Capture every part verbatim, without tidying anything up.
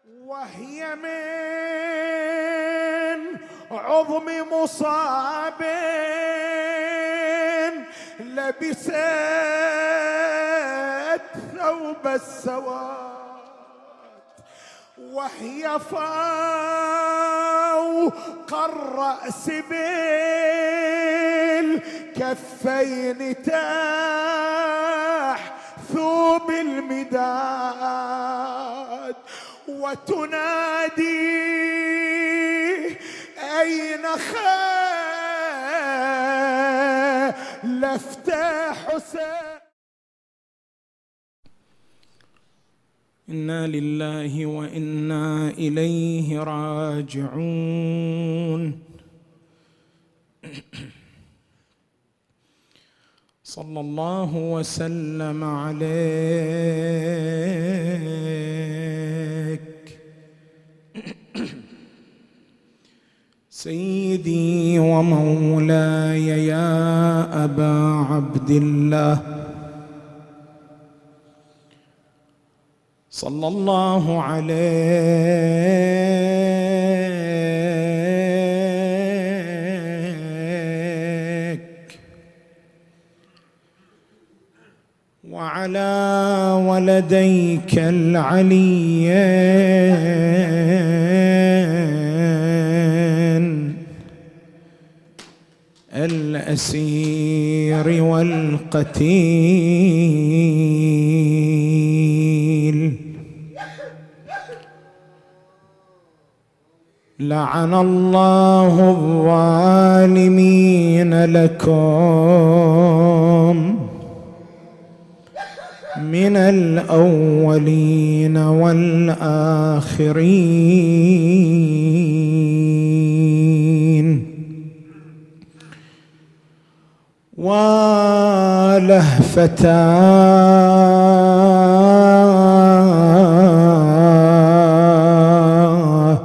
وهي من عظم مصاب لبست ثوب السواد، وهي فوق الرأس بالكفين تحثو بالمداد، وتنادي أين خلفت حسين. إنا لله وإنا إليه راجعون. صلى الله وسلم عليك سيدي ومولاي يا أبا عبد الله، صلى الله عليك وعلى ولديك العليين الأسير والقتيل. لعن الله الظالمين لكم من الأولين والآخرين. ولهفتاه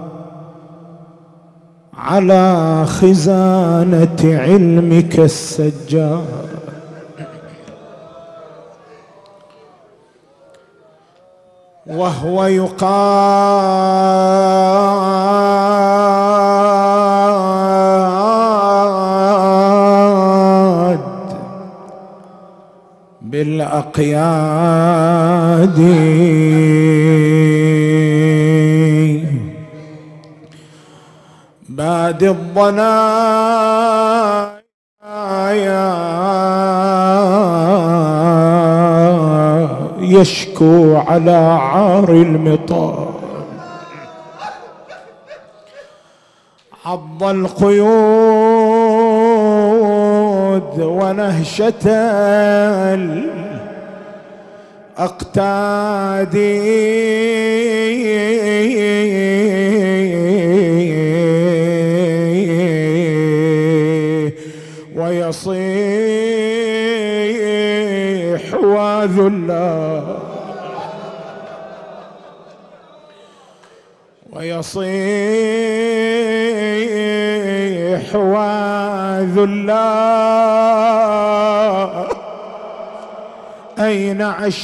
على خزانة علمك السجاد، وهو يقاد بالأقياد باد الضنايا يشكو على عار المطار، عض القيود ونهشة الأقتاد، ويصيح وذلا ويصيح وذلا أين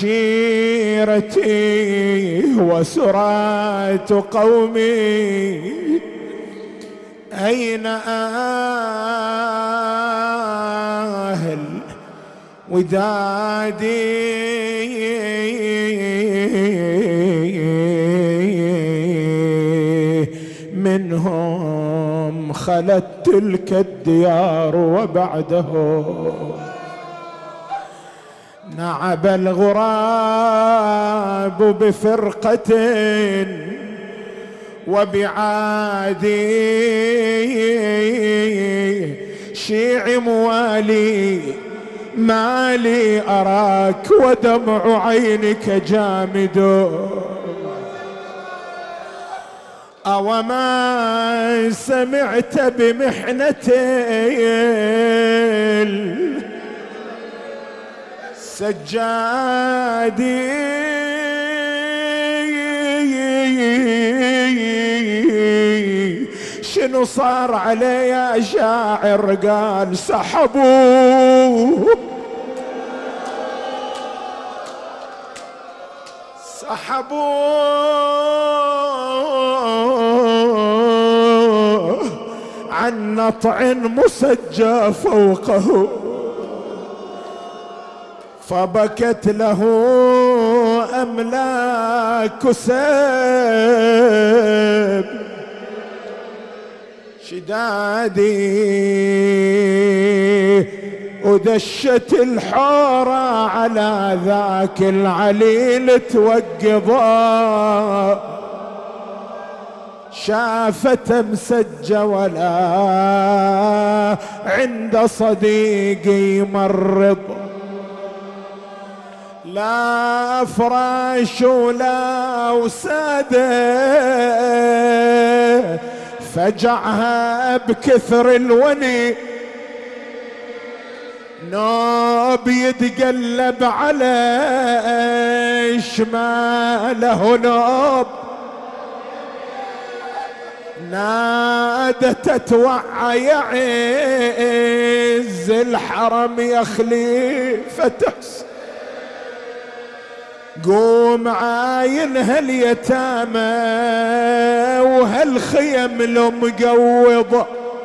عشيرتي وسرات قومي، أين أهل ودادي، منهم خلت تلك الديار وبعده نعب الغراب بفرقة وبعادي، شيع موالي مالي أراك ودمع عينك جامد، أوما سمعت بمحنة السجادي، شنو صار عليه يا شاعر؟ قال سحبوه سحبوه عن نطع مسجى فوقه، فبكت له أملاك سيب شدادي، ودشت الحورة على ذاك العليل توقظا، شافت مسجة ولا عند صديقي مرض، لا فراش ولا وسادة، فجعها بكثر الوني، نوب يتقلب على شماله نوب، نادت اتوعى يا عز الحرم يا خليفة حسين، قوم عاين هاليتامى وهالخيم لو مقوضة،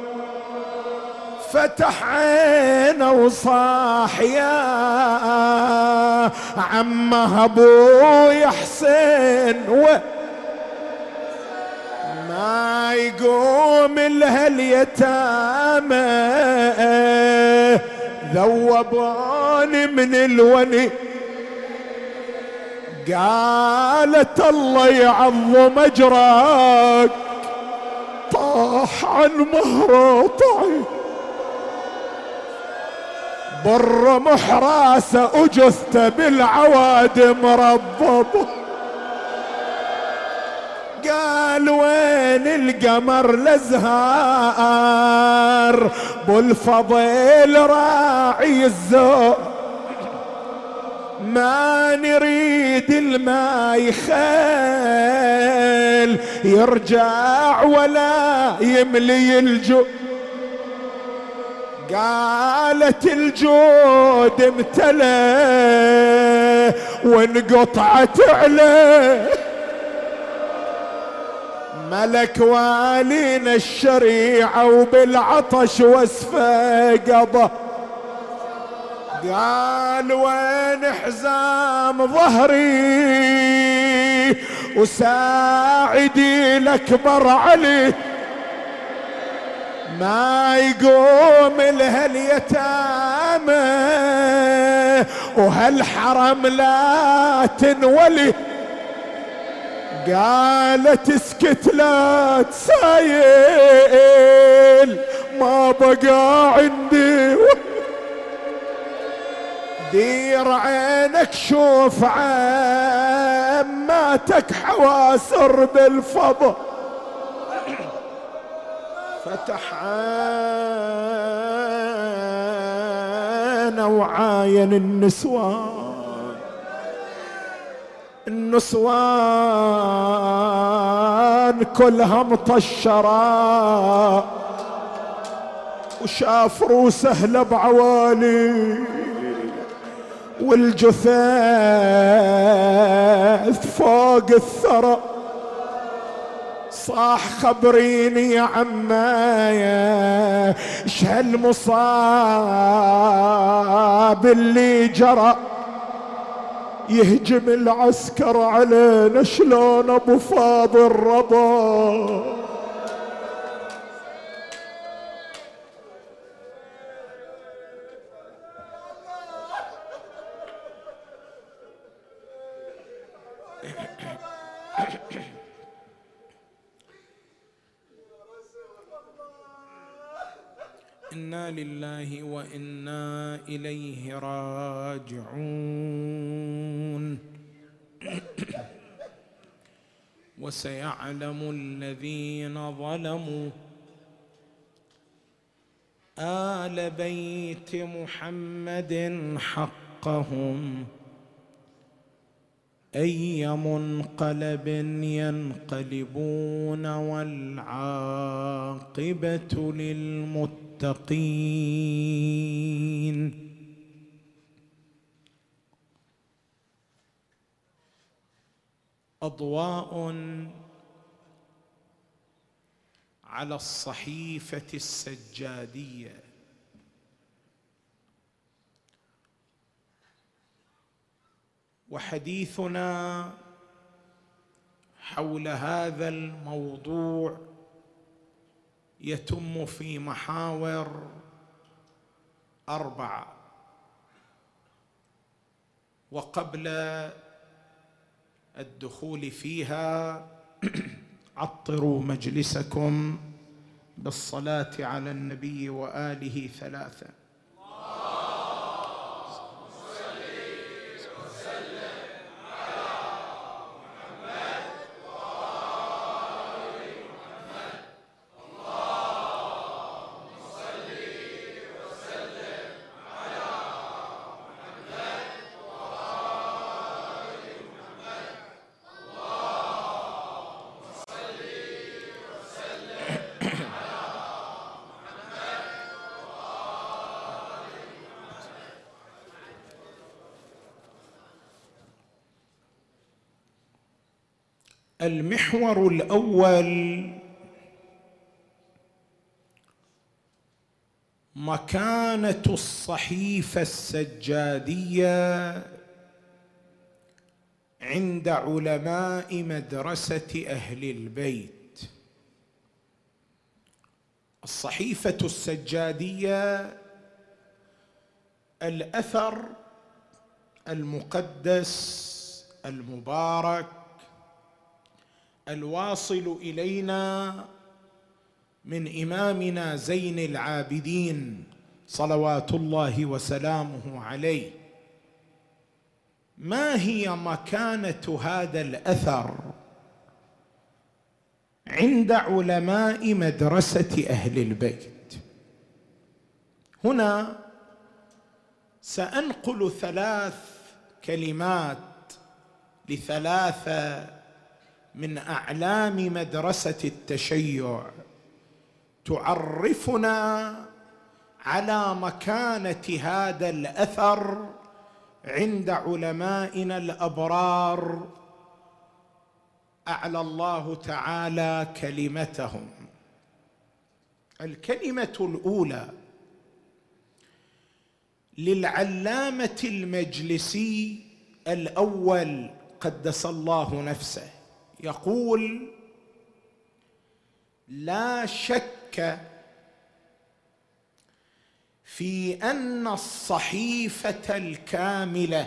فتح عينه وصاح يا عمه ابويا حسين، و ما يقوم لهاليتامى ذوبوني من الوني، قالت الله يعظم اجرك، طاح عن مهره طعي بالرمح راسه وجثته بالعوادم مرببه، قال وين القمر الازهار بالفضيل راعي الزور، ما نريد الماء يخيل يرجع ولا يملي الجو، قالت الجود امتلى وانقطعت عليه، ملك والينا الشريعة وبالعطش واسفه قضى، قال وين حزام ظهري وساعدي الأكبر علي، ما يقوم لها اليتامى وهالحرم لا تنولي، قالت اسكت لا تسايل ما بقى عندي، دير عينك شوف عماتك حواسر بالفضل، فتح عينه وعاين النسوان، النسوان كلها مطشرة، وشاف روسه بعوالي، والجثث فوق الثرى، صاح خبريني يا عمايا ايش هالمصاب اللي جرى، يهجم العسكر علينا شلون ابو فاضل رضى، إنا لله وإنا إليه راجعون. وسيعلم الذين ظلموا آل بيت محمد حقهم أي منقلب ينقلبون، والعاقبة للمتقين. أضواء على الصحيفة السجادية. وحديثنا حول هذا الموضوع يتم في محاور أربعة. وقبل الدخول فيها عطروا مجلسكم بالصلاة على النبي وآله ثلاثة. المحور الأول مكانة الصحيفة السجادية عند علماء مدرسة أهل البيت. الصحيفة السجادية الأثر المقدس المبارك الواصل إلينا من إمامنا زين العابدين صلوات الله وسلامه عليه. ما هي مكانة هذا الأثر عند علماء مدرسة أهل البيت؟ هنا سأنقل ثلاث كلمات لثلاثة من أعلام مدرسة التشيع تعرفنا على مكانة هذا الأثر عند علمائنا الأبرار أعلى الله تعالى كلمتهم. الكلمة الأولى للعلامة المجلسي الأول قدس الله نفسه، يقول: لا شك في أن الصحيفة الكاملة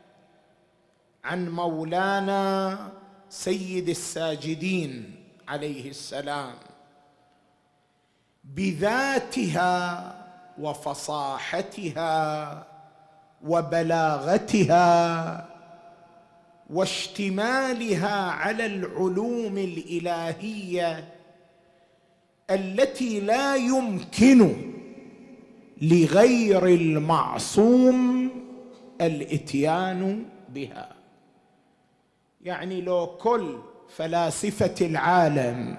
عن مولانا سيد الساجدين عليه السلام بذاتها وفصاحتها وبلاغتها واشتمالها على العلوم الإلهية التي لا يمكن لغير المعصوم الإتيان بها. يعني لو كل فلاسفة العالم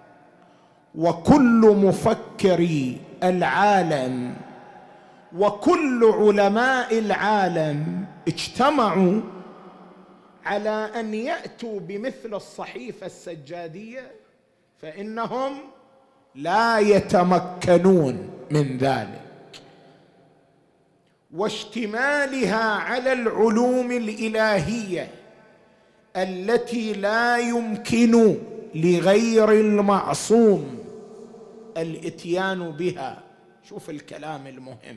وكل مفكري العالم وكل علماء العالم اجتمعوا على أن يأتوا بمثل الصحيفة السجادية فإنهم لا يتمكنون من ذلك، واشتمالها على العلوم الإلهية التي لا يمكن لغير المعصوم الإتيان بها. شوف الكلام المهم: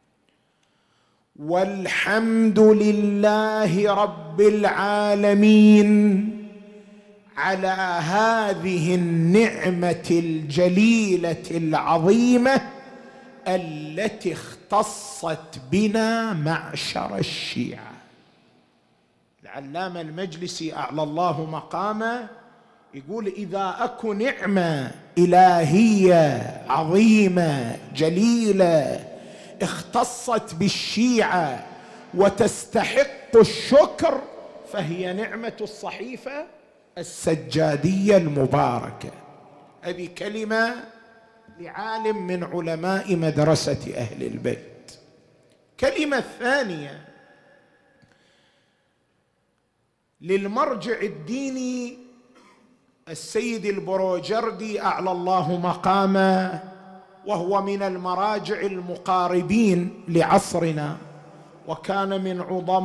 والحمد لله رب العالمين على هذه النعمة الجليلة العظيمة التي اختصت بنا معشر الشيعة. العلامة المجلسي أعلى الله مقامه يقول: إذا أكو نعمة إلهية عظيمة جليلة اختصت بالشيعة وتستحق الشكر فهي نعمة الصحيفة السجادية المباركة. هذه كلمة لعالم من علماء مدرسة أهل البيت. كلمة ثانية للمرجع الديني السيد البروجردي أعلى الله مقامه، وهو من المراجع المقاربين لعصرنا، وكان من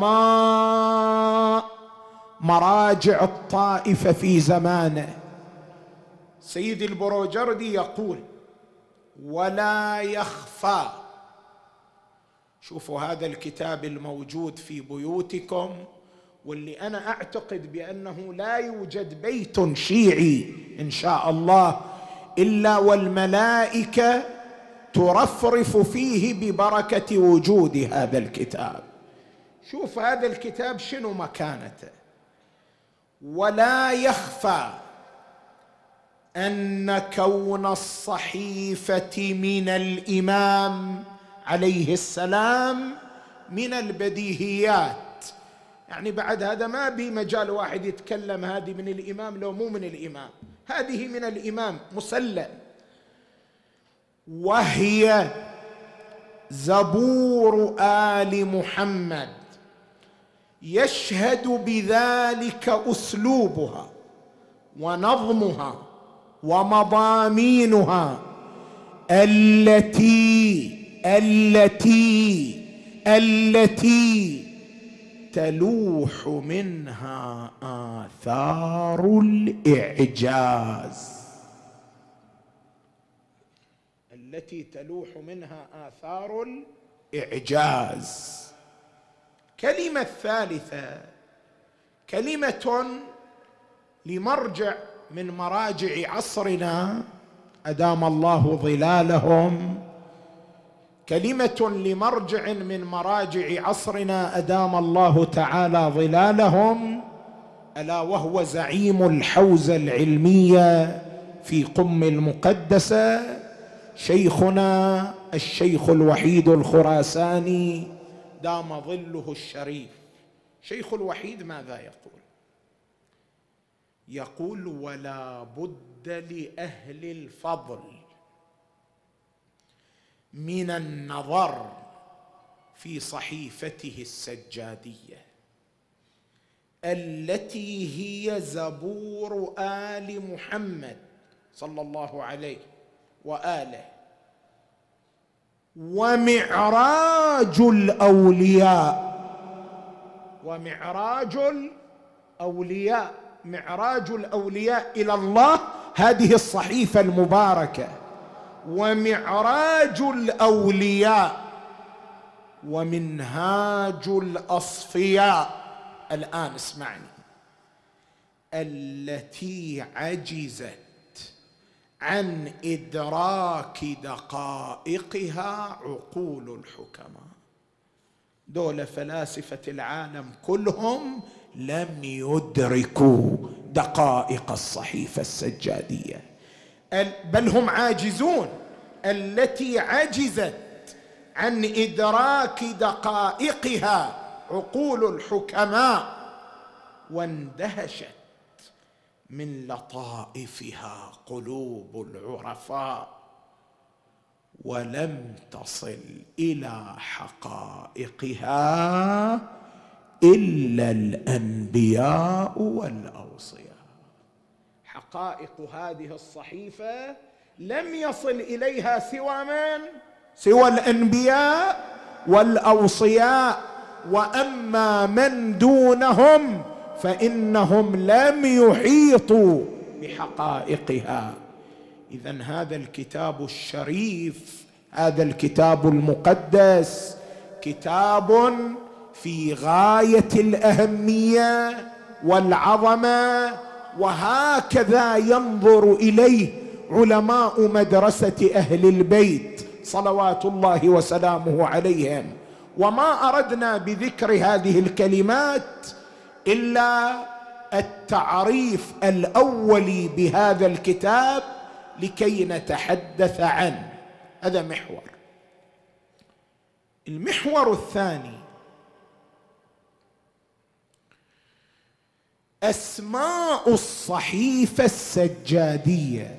عظماء مراجع الطائفة في زمانه. سيد البروجردي يقول: ولا يخفى، شوفوا هذا الكتاب الموجود في بيوتكم، واللي أنا أعتقد بأنه لا يوجد بيت شيعي إن شاء الله إلا والملائكة ترفرف فيه ببركة وجود هذا الكتاب. شوف هذا الكتاب شنو مكانته. ولا يخفى أن كون الصحيفة من الإمام عليه السلام من البديهيات، يعني بعد هذا ما بي مجال واحد يتكلم هذه من الإمام لو مو من الإمام، هذه من الإمام مسلم. وهي زبور آل محمد، يشهد بذلك أسلوبها ونظمها ومضامينها التي التي التي تلوح منها آثار الإعجاز، التي تلوح منها آثار الإعجاز. كلمة ثالثة كلمة لمرجع من مراجع عصرنا أدام الله ظلالهم، كلمة لمرجع من مراجع عصرنا أدام الله تعالى ظلالهم، ألا وهو زعيم الحوزة العلمية في قم المقدسة، شيخنا الشيخ الوحيد الخراساني دام ظله الشريف. شيخ الوحيد ماذا يقول؟ يقول: ولا بد لأهل الفضل من النظر في صحيفته السجادية التي هي زبور آل محمد صلى الله عليه وآله، ومعراج الأولياء، ومعراج الأولياء، معراج الأولياء إلى الله هذه الصحيفة المباركة، ومعراج الأولياء، ومنهاج الأصفياء. الآن اسمعني: التي عجزت عن إدراك دقائقها عقول الحكماء. دول فلاسفة العالم كلهم لم يدركوا دقائق الصحيفة السجادية، بل هم عاجزون. التي عجزت عن إدراك دقائقها عقول الحكماء، واندهشت من لطائفها قلوب العرفاء، ولم تصل إلى حقائقها إلا الأنبياء والأوصياء. حقائق هذه الصحيفة لم يصل إليها سوى من؟ سوى الأنبياء والأوصياء، وأما من دونهم فإنهم لم يحيطوا بحقائقها. إذن هذا الكتاب الشريف، هذا الكتاب المقدس، كتاب في غاية الأهمية والعظمة، وهكذا ينظر إليه علماء مدرسة أهل البيت صلوات الله وسلامه عليهم. وما أردنا بذكر هذه الكلمات إلا التعريف الأولي بهذا الكتاب لكي نتحدث عنه. هذا محور. المحور الثاني: أسماء الصحيفة السجادية.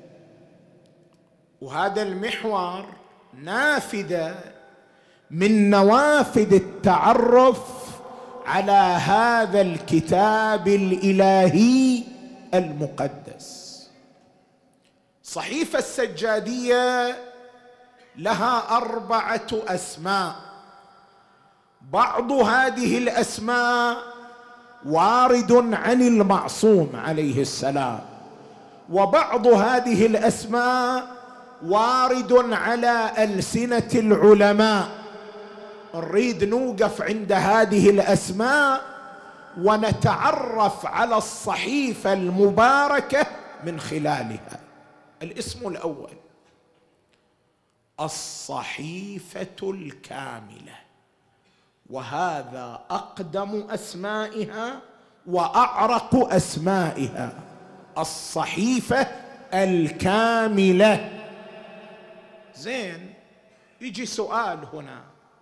وهذا المحور نافذة من نوافذ التعرف على هذا الكتاب الإلهي المقدس. الصحيفة السجادية لها أربعة أسماء، بعض هذه الأسماء وارد عن المعصوم عليه السلام، وبعض هذه الأسماء وارد على ألسنة العلماء. نريد نوقف عند هذه الأسماء ونتعرف على الصحيفة المباركة من خلالها. الاسم الأول الصحيفة الكاملة، وهذا أقدم أسمائها وأعرق أسمائها، الصحيفة الكاملة. زين، يجي سؤال هنا،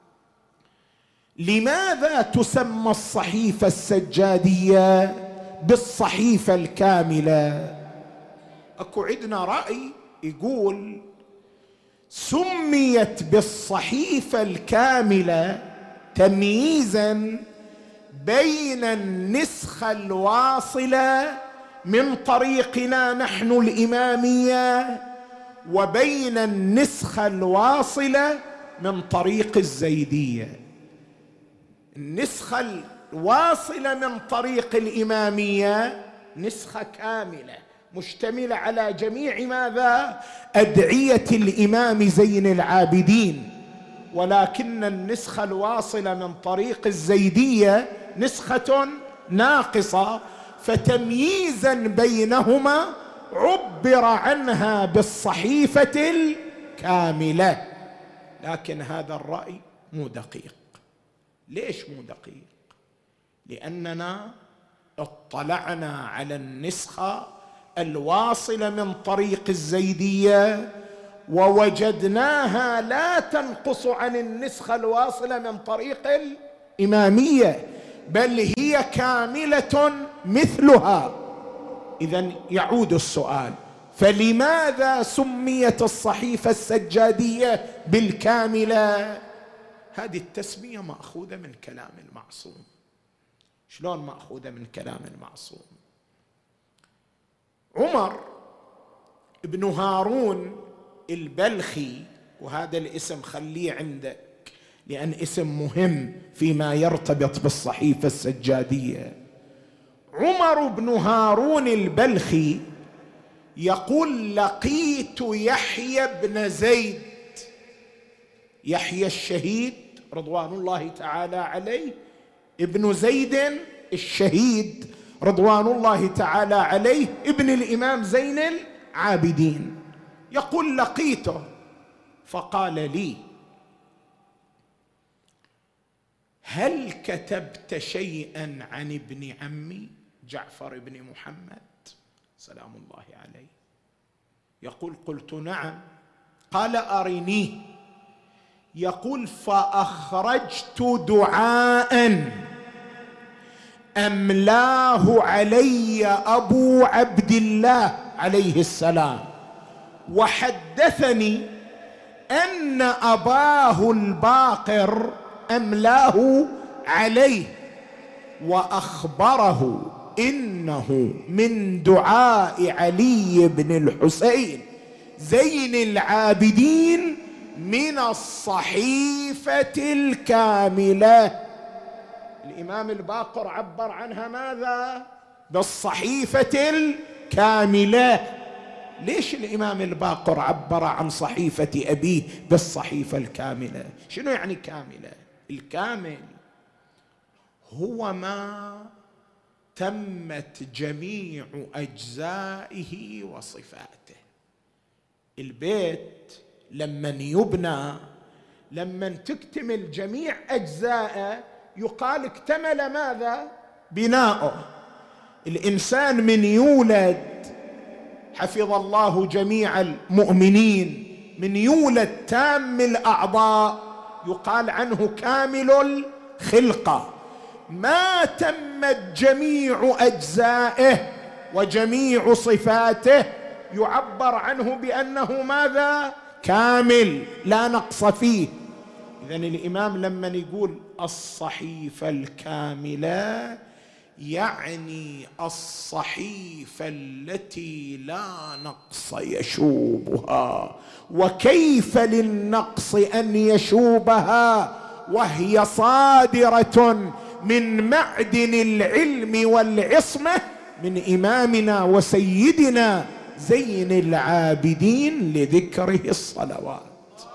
لماذا تسمى الصحيفة السجادية بالصحيفة الكاملة؟ اكو عندنا رأي يقول سميت بالصحيفة الكاملة تمييزا بين النسخة الواصلة من طريقنا نحن الإمامية وبين النسخة الواصلة من طريق الزيدية. النسخة الواصلة من طريق الإمامية نسخة كاملة مشتملة على جميع ماذا؟ أدعية الإمام زين العابدين، ولكن النسخة الواصلة من طريق الزيدية نسخة ناقصة، فتمييزا بينهما عبر عنها بالصحيفة الكاملة. لكن هذا الرأي مو دقيق. ليش مو دقيق؟ لأننا اطلعنا على النسخة الواصلة من طريق الزيدية ووجدناها لا تنقص عن النسخة الواصلة من طريق الإمامية، بل هي كاملة مثلها. إذن يعود السؤال، فلماذا سميت الصحيفة السجادية بالكاملة؟ هذه التسمية مأخوذة من كلام المعصوم. شلون مأخوذة من كلام المعصوم؟ عمر ابن هارون البلخي، وهذا الاسم خليه عندك لأن اسم مهم فيما يرتبط بالصحيفة السجادية. عمر بن هارون البلخي يقول لقيت يحيى بن زيد، يحيى الشهيد رضوان الله تعالى عليه، ابن زيد الشهيد رضوان الله تعالى عليه، ابن الإمام زين العابدين. يقول لقيته فقال لي هل كتبت شيئا عن ابن عمي جعفر بن محمد سلام الله عليه؟ يقول قلت نعم. قال أرنيه. يقول فأخرجت دعاء أملاه علي أبو عبد الله عليه السلام، وحدثني أن أباه الباقر أملاه عليه، وأخبره إنه من دعاء علي بن الحسين زين العابدين من الصحيفة الكاملة. الإمام الباقر عبر عنها ماذا؟ بالصحيفة الكاملة. ليش الإمام الباقر عبر عن صحيفة أبيه بالصحيفة الكاملة؟ شنو يعني كاملة؟ الكامل هو ما تمت جميع أجزائه وصفاته. البيت لمن يبنى، لمن تكتمل جميع أجزائه يقال اكتمل ماذا؟ بناؤه. الإنسان من يولد، حفظ الله جميع المؤمنين، من يولد تام الأعضاء يقال عنه كامل الخلقة. ما تمت جميع أجزائه وجميع صفاته يعبر عنه بأنه ماذا؟ كامل لا نقص فيه. إذن الإمام لما يقول الصحيفة الكاملة يعني الصحيفة التي لا نقص يشوبها. وكيف للنقص أن يشوبها وهي صادرة من معدن العلم والعصمة من إمامنا وسيدنا زين العابدين لذكره الصلوات.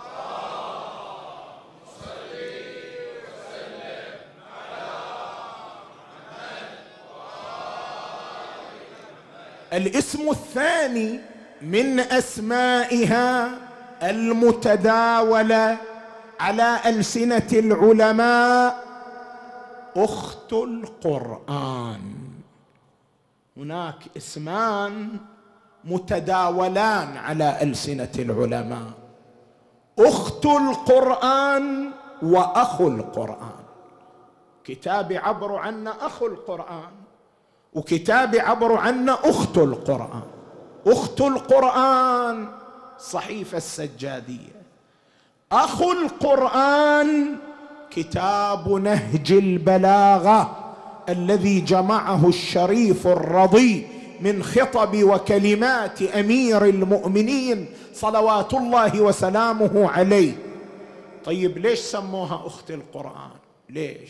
الاسم الثاني من أسمائها المتداولة على ألسنة العلماء أخت القرآن. هناك اسمان متداولان على ألسنة العلماء: أخت القرآن وأخو القرآن. كتاب عبر عنا أخو القرآن، وكتاب عبر عنا أخت القرآن. أخت القرآن صحيفة السجادية، أخو القرآن كتاب نهج البلاغة الذي جمعه الشريف الرضي من خطب وكلمات أمير المؤمنين صلوات الله وسلامه عليه. طيب ليش سموها أخت القرآن؟ ليش؟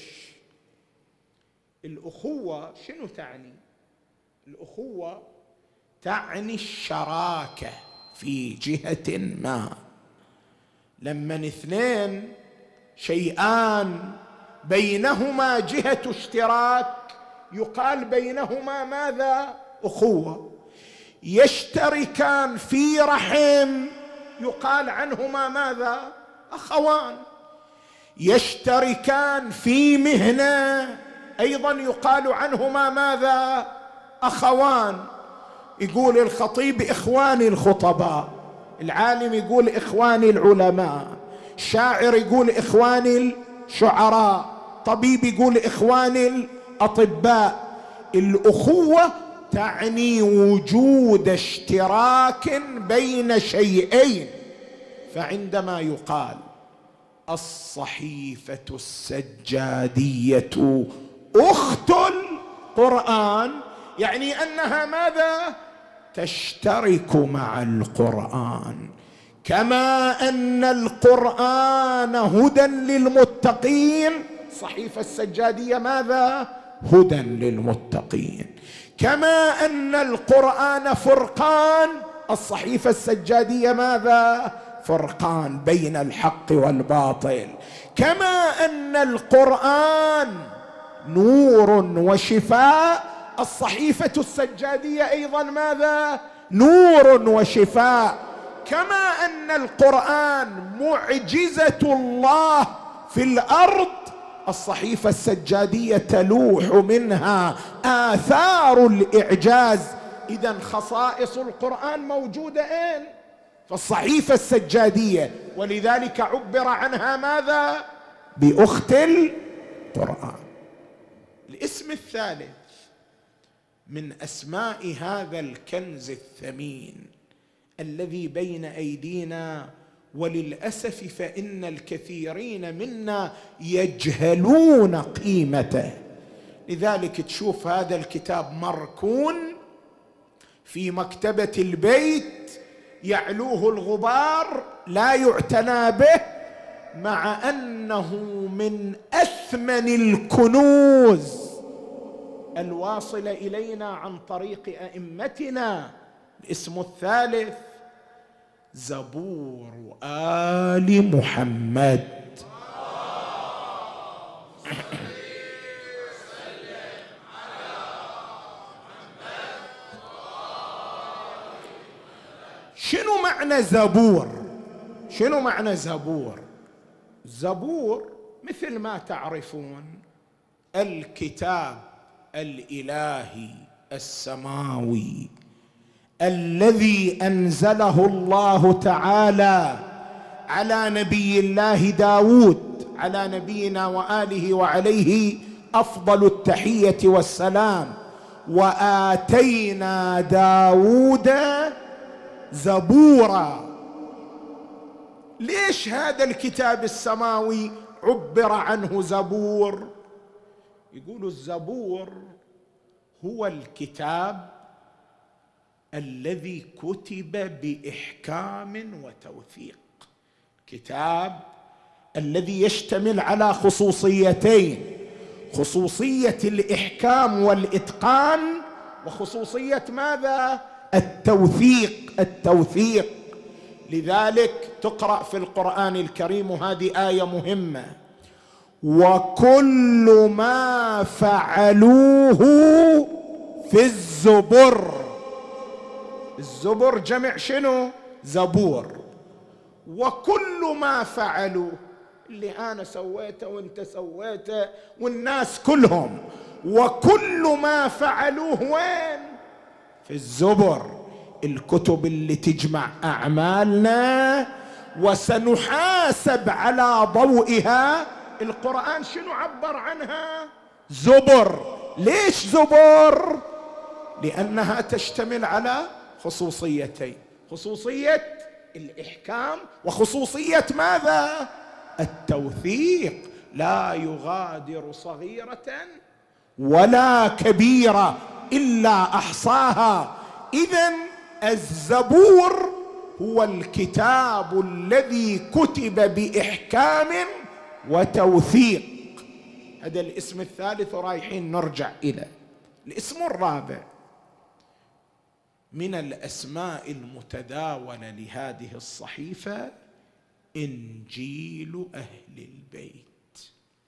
الأخوة شنو تعني؟ الأخوة تعني الشراكة في جهة ما. لما اثنين شيئان بينهما جهة اشتراك يقال بينهما ماذا؟ أخوة. يشتركان في رحم يقال عنهما ماذا؟ أخوان. يشتركان في مهنة أيضا يقال عنهما ماذا؟ أخوان. يقول الخطيب إخواني الخطباء، العالم يقول إخواني العلماء، الشاعر يقول إخواني الشعراء، طبيب يقول إخواني الأطباء. الأخوة تعني وجود اشتراك بين شيئين. فعندما يقال الصحيفة السجادية أخت القرآن يعني أنها ماذا؟ تشترك مع القرآن، كما أن القرآن هدى للمتقين. صحيفة السجادية ماذا؟ هدى للمتقين. كما أن القرآن فرقان، الصحيفة السجادية ماذا؟ فرقان بين الحق والباطل. كما أن القرآن نور وشفاء، الصحيفة السجادية أيضا ماذا؟ نور وشفاء. كما أن القرآن معجزة الله في الأرض، الصحيفة السجادية تلوح منها آثار الإعجاز. إذن خصائص القرآن موجودة أين؟ فالصحيفة السجادية، ولذلك عبر عنها ماذا؟ بأخت القرآن. الاسم الثالث من أسماء هذا الكنز الثمين الذي بين أيدينا، وللأسف فإن الكثيرين منا يجهلون قيمته. لذلك تشوف هذا الكتاب مركون في مكتبة البيت يعلوه الغبار لا يعتنى به، مع أنه من أثمن الكنوز الواصلة إلينا عن طريق أئمتنا. الاسم الثالث زبور آل محمد. شنو معنى زبور؟ شنو معنى زبور؟ زبور مثل ما تعرفون الكتاب الإلهي السماوي الذي أنزله الله تعالى على نبي الله داود، على نبينا وآله وعليه أفضل التحية والسلام. وآتينا داود زبورا. ليش هذا الكتاب السماوي عبر عنه زبور؟ يقولوا الزبور هو الكتاب الذي كتب بإحكام وتوثيق، كتاب الذي يشتمل على خصوصيتين: خصوصية الإحكام والإتقان، وخصوصية ماذا؟ التوثيق. التوثيق. لذلك تقرأ في القرآن الكريم، وهذه آية مهمة: وكل ما فعلوه في الزبر. الزبر جمع شنو؟ زبور. وكل ما فعلوه، اللي أنا سويته وانت سويته والناس كلهم، وكل ما فعلوه وين؟ في الزبر، الكتب اللي تجمع أعمالنا وسنحاسب على ضوئها. القرآن شنو عبر عنها؟ زبر. ليش زبر؟ لأنها تشتمل على خصوصيتين: خصوصية الإحكام وخصوصية ماذا؟ التوثيق. لا يغادر صغيرة ولا كبيرة إلا أحصاها. إذن الزبور هو الكتاب الذي كتب بإحكام وتوثيق. هذا الاسم الثالث، رايحين نرجع إلى الاسم الرابع من الأسماء المتداولة لهذه الصحيفة: إنجيل أهل البيت.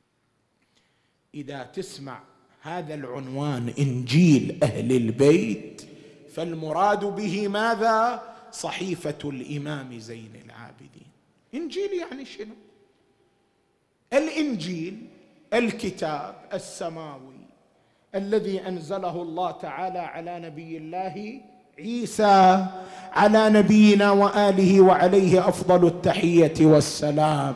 إذا تسمع هذا العنوان إنجيل أهل البيت، فالمراد به ماذا؟ صحيفة الإمام زين العابدين. إنجيل يعني شنو؟ الإنجيل الكتاب السماوي الذي أنزله الله تعالى على نبي الله عيسى، على نبينا وآله وعليه أفضل التحية والسلام.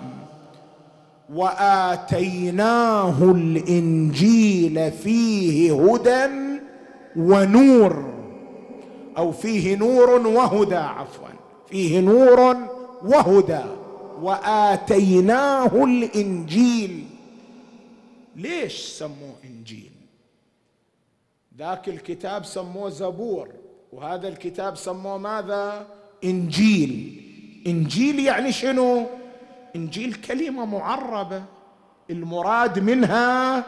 وآتيناه الإنجيل فيه هدى ونور، أو فيه نور وهدى، عفوا، فيه نور وهدى. وآتيناه الإنجيل. ليش سموه إنجيل؟ ذاك الكتاب سموه زبور، وهذا الكتاب سموه ماذا؟ إنجيل. إنجيل يعني شنو؟ إنجيل كلمة معربة، المراد منها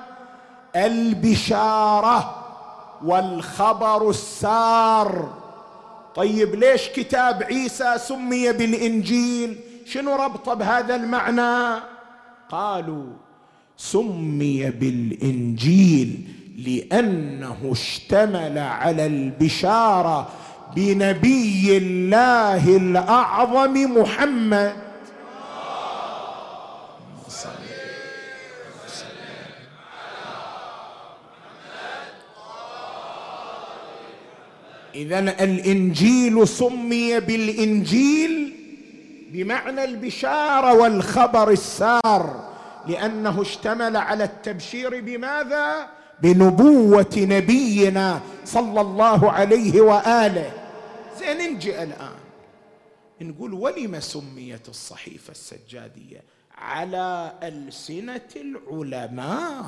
البشارة والخبر السار. طيب ليش كتاب عيسى سمي بالإنجيل؟ شنو ربطه بهذا المعنى؟ قالوا سمي بالإنجيل لأنه اشتمل على البشارة بنبي الله الأعظم محمد. إذن الإنجيل سمي بالإنجيل بمعنى البشارة والخبر السار، لأنه اشتمل على التبشير بماذا؟ بنبوة نبينا صلى الله عليه وآله. زين، نجي الآن نقول ولم سميت الصحيفة السجادية على ألسنة العلماء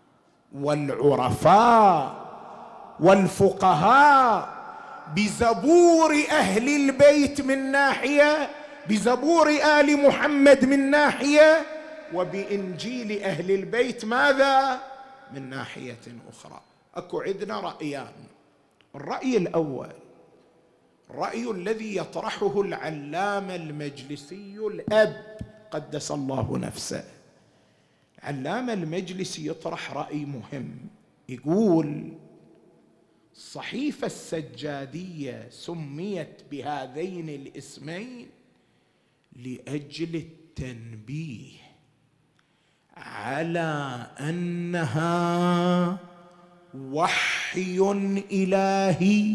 والعرفاء والفقهاء بزبور أهل البيت من ناحية، بزبور آل محمد من ناحية، وبإنجيل أهل البيت ماذا؟ من ناحية أخرى. أكو عندنا رأيان. الرأي الأول الرأي الذي يطرحه العلامة المجلسي الأب قدس الله نفسه. العلامة المجلسي يطرح رأي مهم، يقول الصحيفة السجادية سميت بهذين الاسمين لأجل التنبيه على أنها وحي إلهي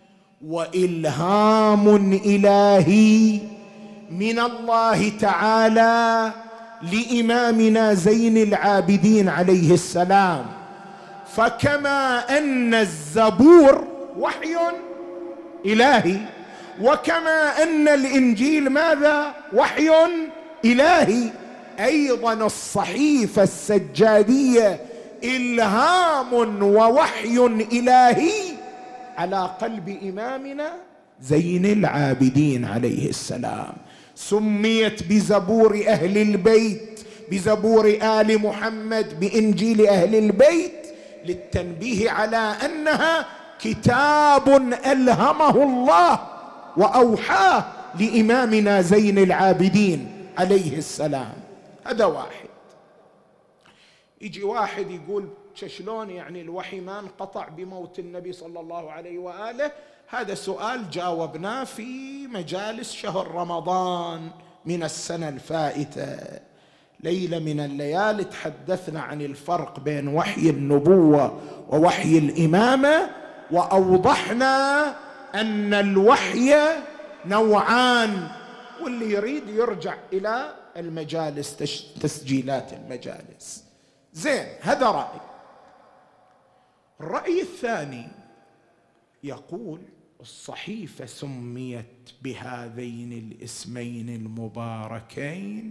وإلهام إلهي من الله تعالى لإمامنا زين العابدين عليه السلام. فكما أن الزبور وحي إلهي، وكما أن الإنجيل ماذا؟ وحي إلهي، أيضا الصحيفة السجادية إلهام ووحي إلهي على قلب إمامنا زين العابدين عليه السلام. سميت بزبور أهل البيت، بزبور آل محمد، بإنجيل أهل البيت، للتنبيه على أنها كتاب ألهمه الله وأوحاه لإمامنا زين العابدين عليه السلام. هذا واحد. يجي واحد يقول شلون يعني الوحي ما انقطع بموت النبي صلى الله عليه وآله؟ هذا سؤال جاوبناه في مجالس شهر رمضان من السنة الفائتة. ليلة من الليالي تحدثنا عن الفرق بين وحي النبوة ووحي الإمامة، وأوضحنا أن الوحي نوعان، واللي يريد يرجع إلى المجالس، تسجيلات المجالس. زين، هذا رأي. الرأي الثاني يقول الصحيفة سميت بهذين الاسمين المباركين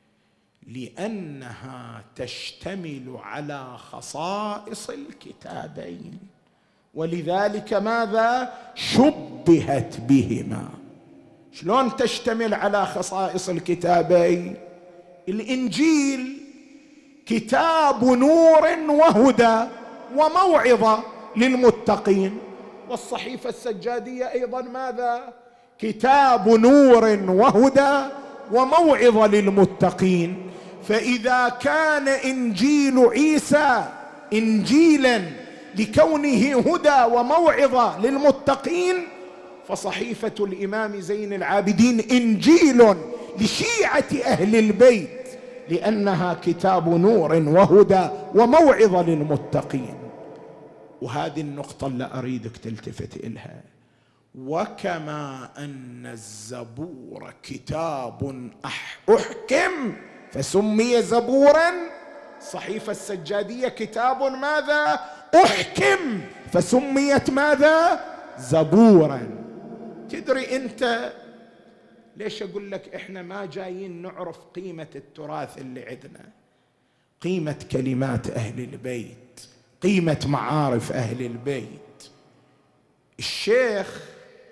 لأنها تشتمل على خصائص الكتابين، ولذلك ماذا؟ شبهت بهما. شلون تشتمل على خصائص الكتابين؟ الإنجيل كتاب نور وهدى وموعظة للمتقين، والصحيفة السجادية أيضا ماذا؟ كتاب نور وهدى وموعظة للمتقين. فإذا كان إنجيل عيسى إنجيلا لكونه هدى وموعظة للمتقين، فصحيفة الإمام زين العابدين إنجيل لشيعة أهل البيت لأنها كتاب نور وهدى وموعظة للمتقين. وهذه النقطة اللي أريدك تلتفت إلها. وكما أن الزبور كتاب أحكم فسمي زبورا، صحيفة السجادية كتاب ماذا؟ أحكم فسميت ماذا؟ زبورا. تدري أنت ليش أقول لك إحنا ما جايين نعرف قيمة التراث اللي عندنا، قيمة كلمات أهل البيت، قيمة معارف أهل البيت. الشيخ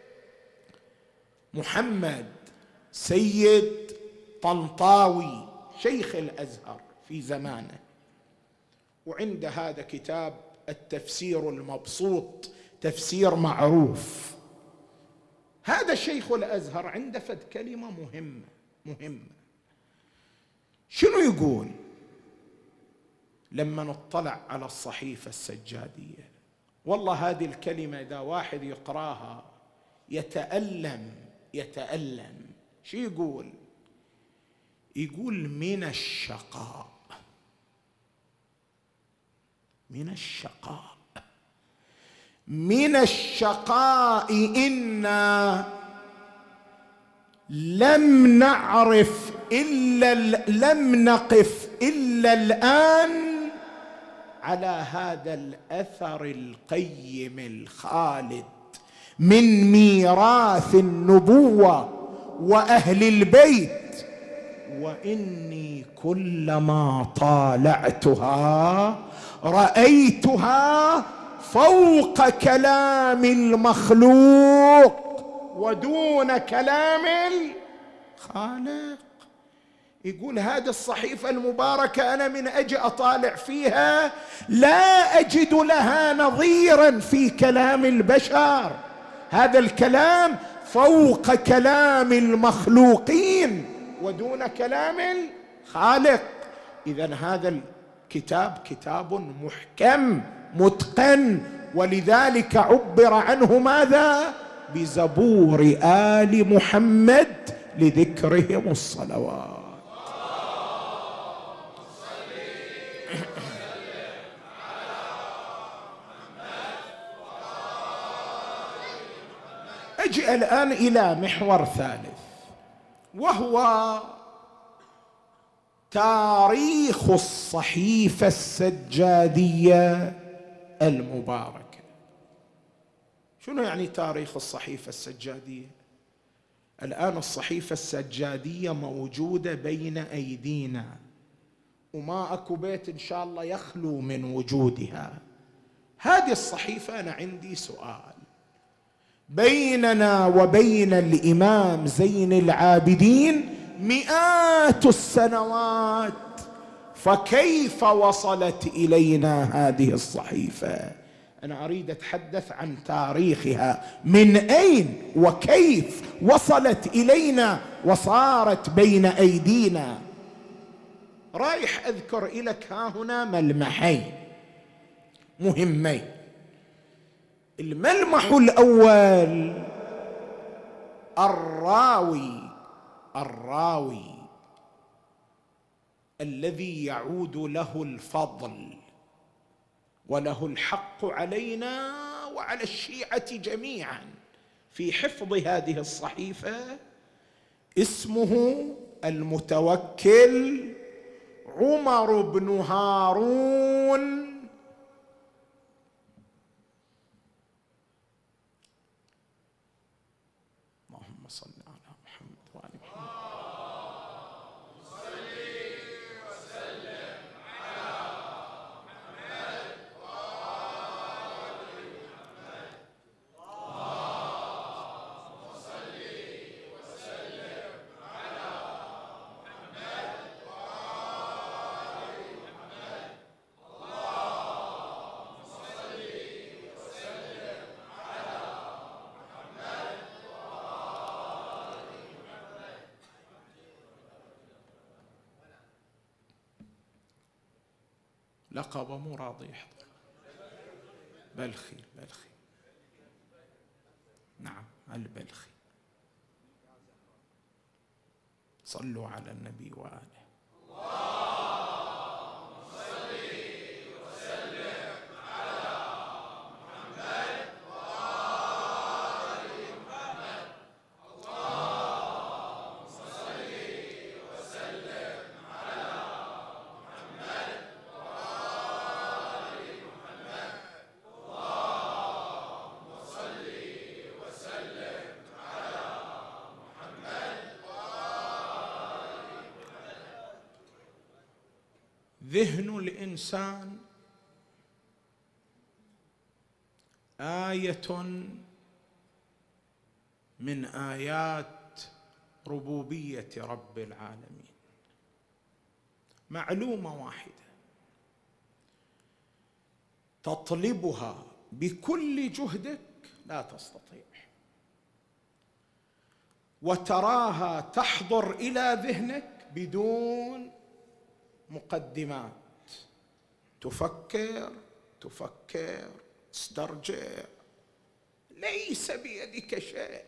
محمد سيد طنطاوي شيخ الأزهر في زمانه، وعند هذا كتاب التفسير المبسوط، تفسير معروف. هذا شيخ الأزهر عنده فد كلمة مهمة مهمة. شنو يقول لما نطلع على الصحيفة السجادية؟ والله هذه الكلمة إذا واحد يقراها يتألم يتألم. شو يقول؟ يقول من الشقاء، من الشقاء من الشقاء إنا لم نعرف إلا لم نقف إلا الآن على هذا الأثر القيم الخالد من ميراث النبوة وأهل البيت، وإني كلما طالعتها رأيتها فوق كلام المخلوق ودون كلام الخالق. يقول هذه الصحيفة المباركة أنا من أجي أطالع فيها لا أجد لها نظيرا في كلام البشر، هذا الكلام فوق كلام المخلوقين ودون كلام الخالق. إذن هذا الكتاب كتاب محكم متقن، ولذلك عبر عنه ماذا؟ بزبور آل محمد لذكرهم الصلوات. أجي الآن إلى محور ثالث، وهو تاريخ الصحيفة السجادية المباركة. شنو يعني تاريخ الصحيفة السجادية؟ الآن الصحيفة السجادية موجودة بين أيدينا، وما أكو بيت إن شاء الله يخلو من وجودها. هذه الصحيفة أنا عندي سؤال: بيننا وبين الإمام زين العابدين مئات السنوات، فكيف وصلت إلينا هذه الصحيفة؟ أنا أريد أتحدث عن تاريخها، من أين وكيف وصلت إلينا وصارت بين أيدينا. رايح أذكر لك ها هنا ملمحين مهمين. الملمح الأول: الراوي الراوي الذي يعود له الفضل وله الحق علينا وعلى الشيعة جميعا في حفظ هذه الصحيفة اسمه المتوكل عمر بن هارون اللهم صل على محمد وآل محمد. لقب مو راضي يحضر. بلخي بلخي نعم البلخي. صلوا على النبي وآله. ذهن الإنسان آية من آيات ربوبية رب العالمين. معلومة واحدة تطلبها بكل جهدك لا تستطيع، وتراها تحضر إلى ذهنك بدون مقدمات. تفكر تفكر تسترجع، ليس بيدك شيء.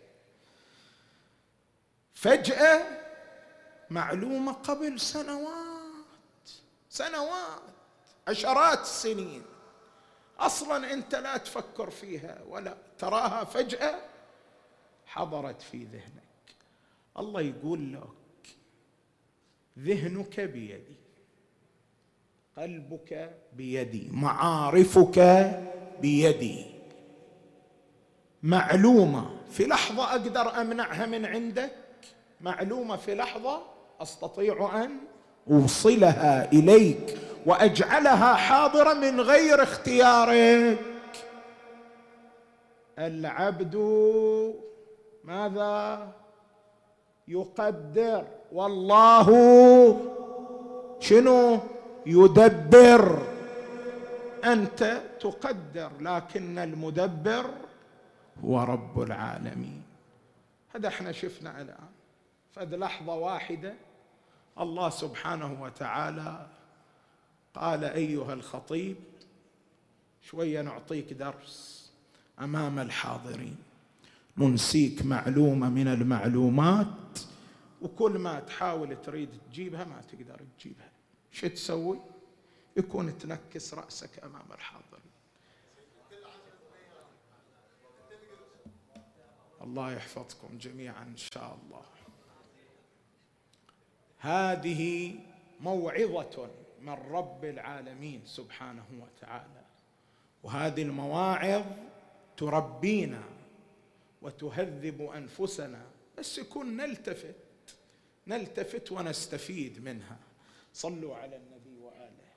فجأة معلومة قبل سنوات سنوات عشرات السنين أصلا أنت لا تفكر فيها ولا تراها، فجأة حضرت في ذهنك. الله يقول لك: ذهنك بيدي، قلبك بيدي، معارفك بيدي. معلومة في لحظة أقدر أمنعها من عندك، معلومة في لحظة أستطيع أن أوصلها إليك وأجعلها حاضرة من غير اختيارك. العبد ماذا يقدر، والله شنو يدبر. أنت تقدر لكن المدبر هو رب العالمين. هذا احنا شفنا الآن فد لحظة واحدة الله سبحانه وتعالى قال: أيها الخطيب شوية نعطيك درس أمام الحاضرين، ننسيك معلومة من المعلومات، وكل ما تحاول تريد تجيبها ما تقدر تجيبها. شو تسوي؟ يكون تنكس رأسك أمام الحاضرين. الله يحفظكم جميعا إن شاء الله. هذه موعظة من رب العالمين سبحانه وتعالى، وهذه المواعظ تربينا وتهذب أنفسنا، بس يكون نلتفت نلتفت ونستفيد منها. صلوا على النبي وآله.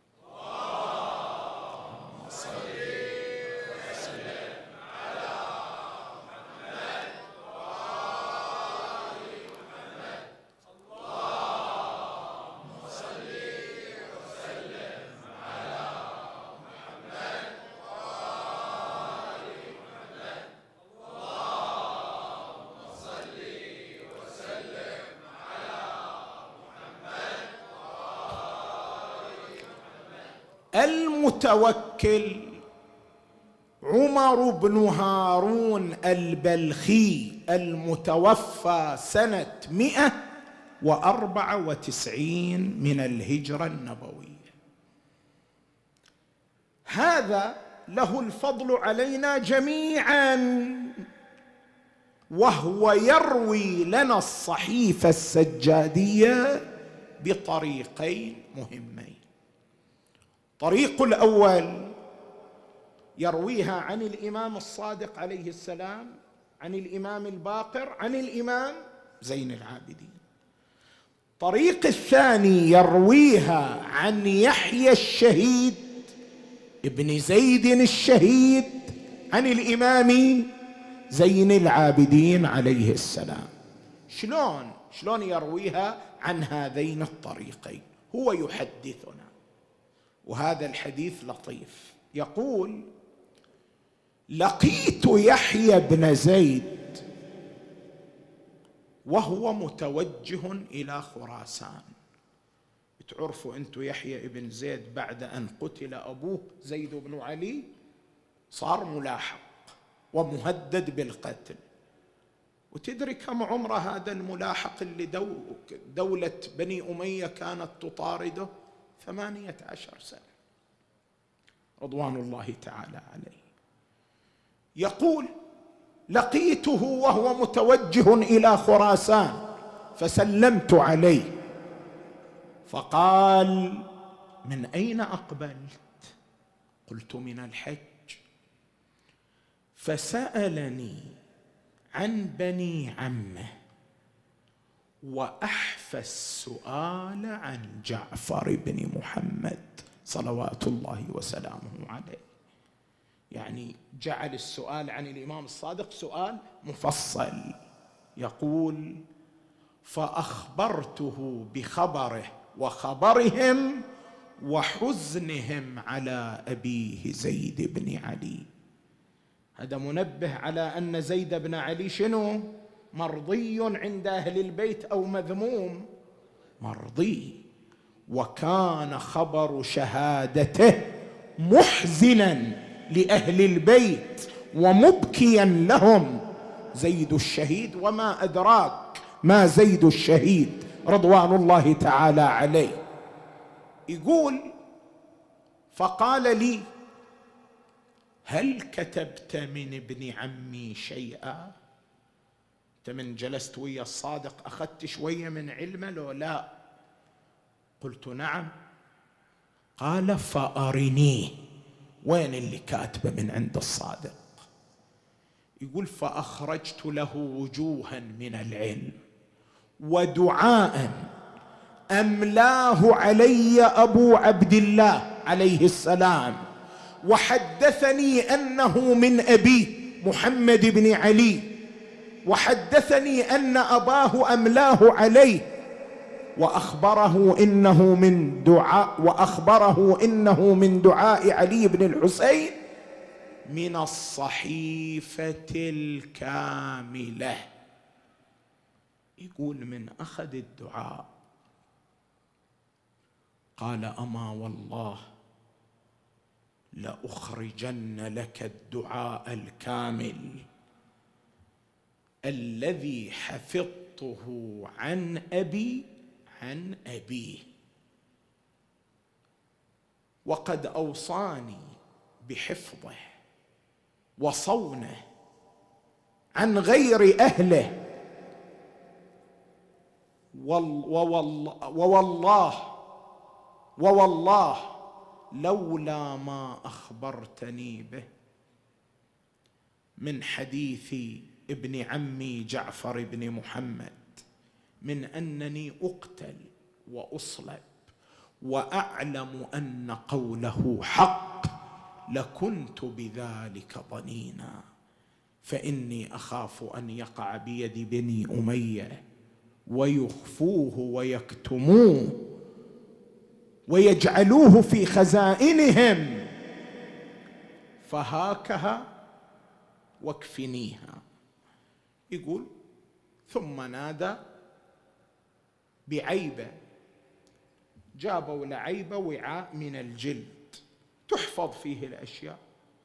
اللهم صل وسلم على محمد وآل محمد. اللهم صل وسلم على محمد وآل محمد. اللهم صل وسلم على محمد وآل محمد. المتوكل عمر بن هارون البلخي المتوفى سنة مئة وأربعة وتسعين من الهجرة النبوية. هذا له الفضل علينا جميعا، وهو يروي لنا الصحيفة السجادية بطريقين مهمين. الطريق الأول يرويها عن الإمام الصادق عليه السلام، عن الإمام الباقر، عن الإمام زين العابدين. الطريق الثاني يرويها عن يحيى الشهيد ابن زيد الشهيد عن الإمام زين العابدين عليه السلام. شلون شلون يرويها عن هذين الطريقين؟ هو يحدثنا، وهذا الحديث لطيف. يقول: لقيت يحيى بن زيد وهو متوجه إلى خراسان. تعرفوا أنتم يحيى بن زيد بعد أن قتل أبوه زيد بن علي صار ملاحق ومهدد بالقتل. وتدري كم عمر هذا الملاحق اللي دولة بني أمية كانت تطارده؟ ثمانية عشر سنة رضوان الله تعالى عليه. يقول: لقيته وهو متوجه إلى خراسان فسلمت عليه فقال: من أين أقبلت؟ قلت: من الحج. فسألني عن بني عمه وأحفى السؤال عن جعفر بن محمد صلوات الله وسلامه عليه. يعني جعل السؤال عن الإمام الصادق سؤال مفصل. يقول: فأخبرته بخبره وخبرهم وحزنهم على أبيه زيد بن علي. هذا منبه على أن زيد بن علي شنو؟ مرضي عند أهل البيت أو مذموم؟ مرضي. وكان خبر شهادته محزنا لأهل البيت ومبكيا لهم. زيد الشهيد، وما أدراك ما زيد الشهيد رضوان الله تعالى عليه. يقول: فقال لي: هل كتبت من ابن عمي شيئا؟ انت من جلست ويا الصادق اخذت شويه من علمه لو لا؟ قلت: نعم. قال: فأرنيه. وين اللي كاتبه من عند الصادق؟ يقول: فأخرجت له وجوها من العلم ودعاء أملاه علي أبو عبد الله عليه السلام، وحدثني أنه من أبي محمد بن علي، وحدثني أن أباه أملاه عليه، وأخبره إنه من دعاء وأخبره إنه من دعاء علي بن الحسين من الصحيفة الكاملة. يقول: من أخذ الدعاء قال: أما والله لأخرجن لك الدعاء الكامل الذي حفظته عن أبي عن أبيه، وقد أوصاني بحفظه وصونه عن غير أهله، ووالله ووالله ووالله لولا ما أخبرتني به من حديث ابن عمي جعفر بن محمد من أنني أقتل وأصلب وأعلم أن قوله حق لكنت بذلك ظنينا، فإني أخاف أن يقع بيد بني أمية ويخفوه ويكتموه ويجعلوه في خزائنهم، فهاكها واكفنيها. يقول ثم نادى بعيبة، جابوا لعيبة وعاء من الجلد تحفظ فيه الأشياء،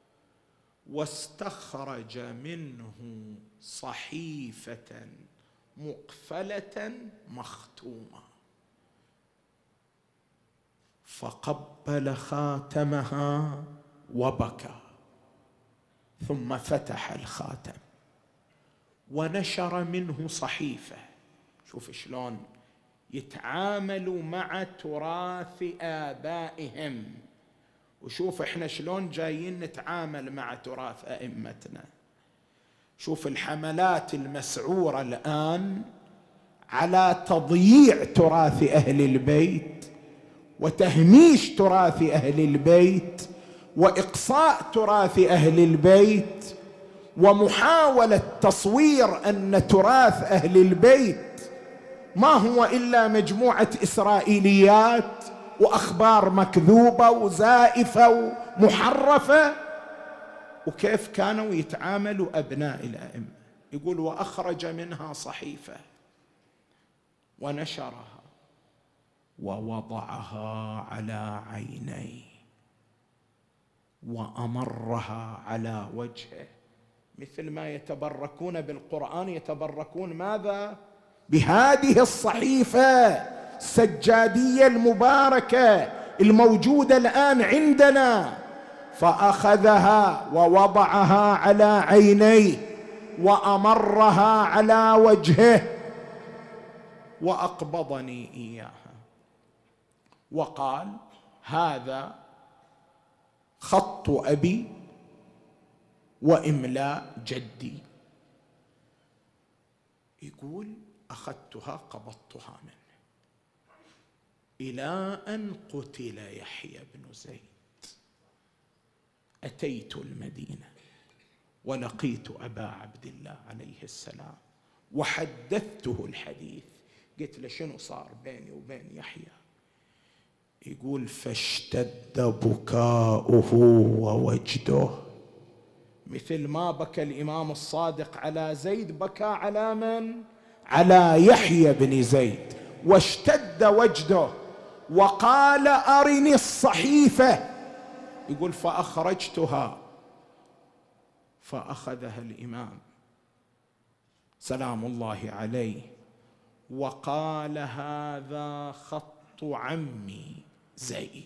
واستخرج منه صحيفة مقفلة مختومة، فقبل خاتمها وبكى، ثم فتح الخاتم ونشر منه صحيفة. شوف شلون يتعاملوا مع تراث آبائهم، وشوف احنا شلون جايين نتعامل مع تراث أئمتنا. شوف الحملات المسعورة الآن على تضييع تراث أهل البيت وتهميش تراث أهل البيت وإقصاء تراث أهل البيت، ومحاولة تصوير أن تراث أهل البيت ما هو إلا مجموعة إسرائيليات وأخبار مكذوبة وزائفة ومحرفة. وكيف كانوا يتعاملوا أبناء الأئمة. يقول وأخرج منها صحيفة ونشرها ووضعها على عينيه وأمرها على وجهه، مثل ما يتبركون بالقرآن يتبركون ماذا؟ بهذه الصحيفة السجادية المباركة الموجودة الآن عندنا. فأخذها ووضعها على عينيه وأمرها على وجهه وأقبضني إياها وقال هذا خط أبي وإملاء جدي. يقول أخذتها قبضتها منه إلى أن قتل يحيى بن زيد. أتيت المدينة ولقيت أبا عبد الله عليه السلام وحدثته الحديث، قلت له شنو صار بيني وبين يحيى؟ يقول فاشتد بكاؤه ووجده، مثل ما بكى الإمام الصادق على زيد بكى على من؟ على يحيى بن زيد، واشتد وجده وقال أرني الصحيفة. يقول فأخرجتها فأخذها الإمام سلام الله عليه وقال هذا خط عمي زيد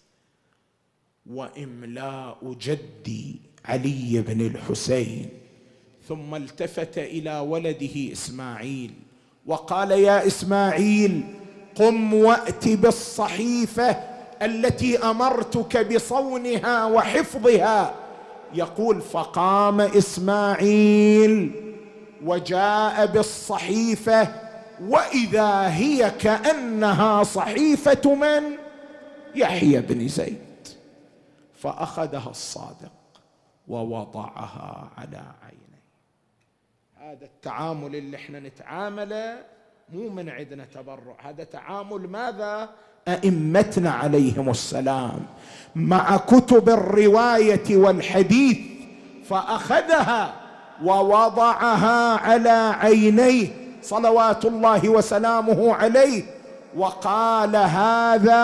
وإملاء جدي علي بن الحسين. ثم التفت إلى ولده إسماعيل وقال يا إسماعيل قم وأت بالصحيفة التي أمرتك بصونها وحفظها. يقول فقام إسماعيل وجاء بالصحيفة وإذا هي كأنها صحيفة من؟ يحيى بن زيد. فأخذها الصادق ووضعها على عينيه. هذا التعامل اللي احنا نتعامله مو من عندنا تبرع، هذا تعامل ماذا؟ أئمتنا عليهم السلام مع كتب الرواية والحديث. فأخذها ووضعها على عينيه صلوات الله وسلامه عليه وقال هذا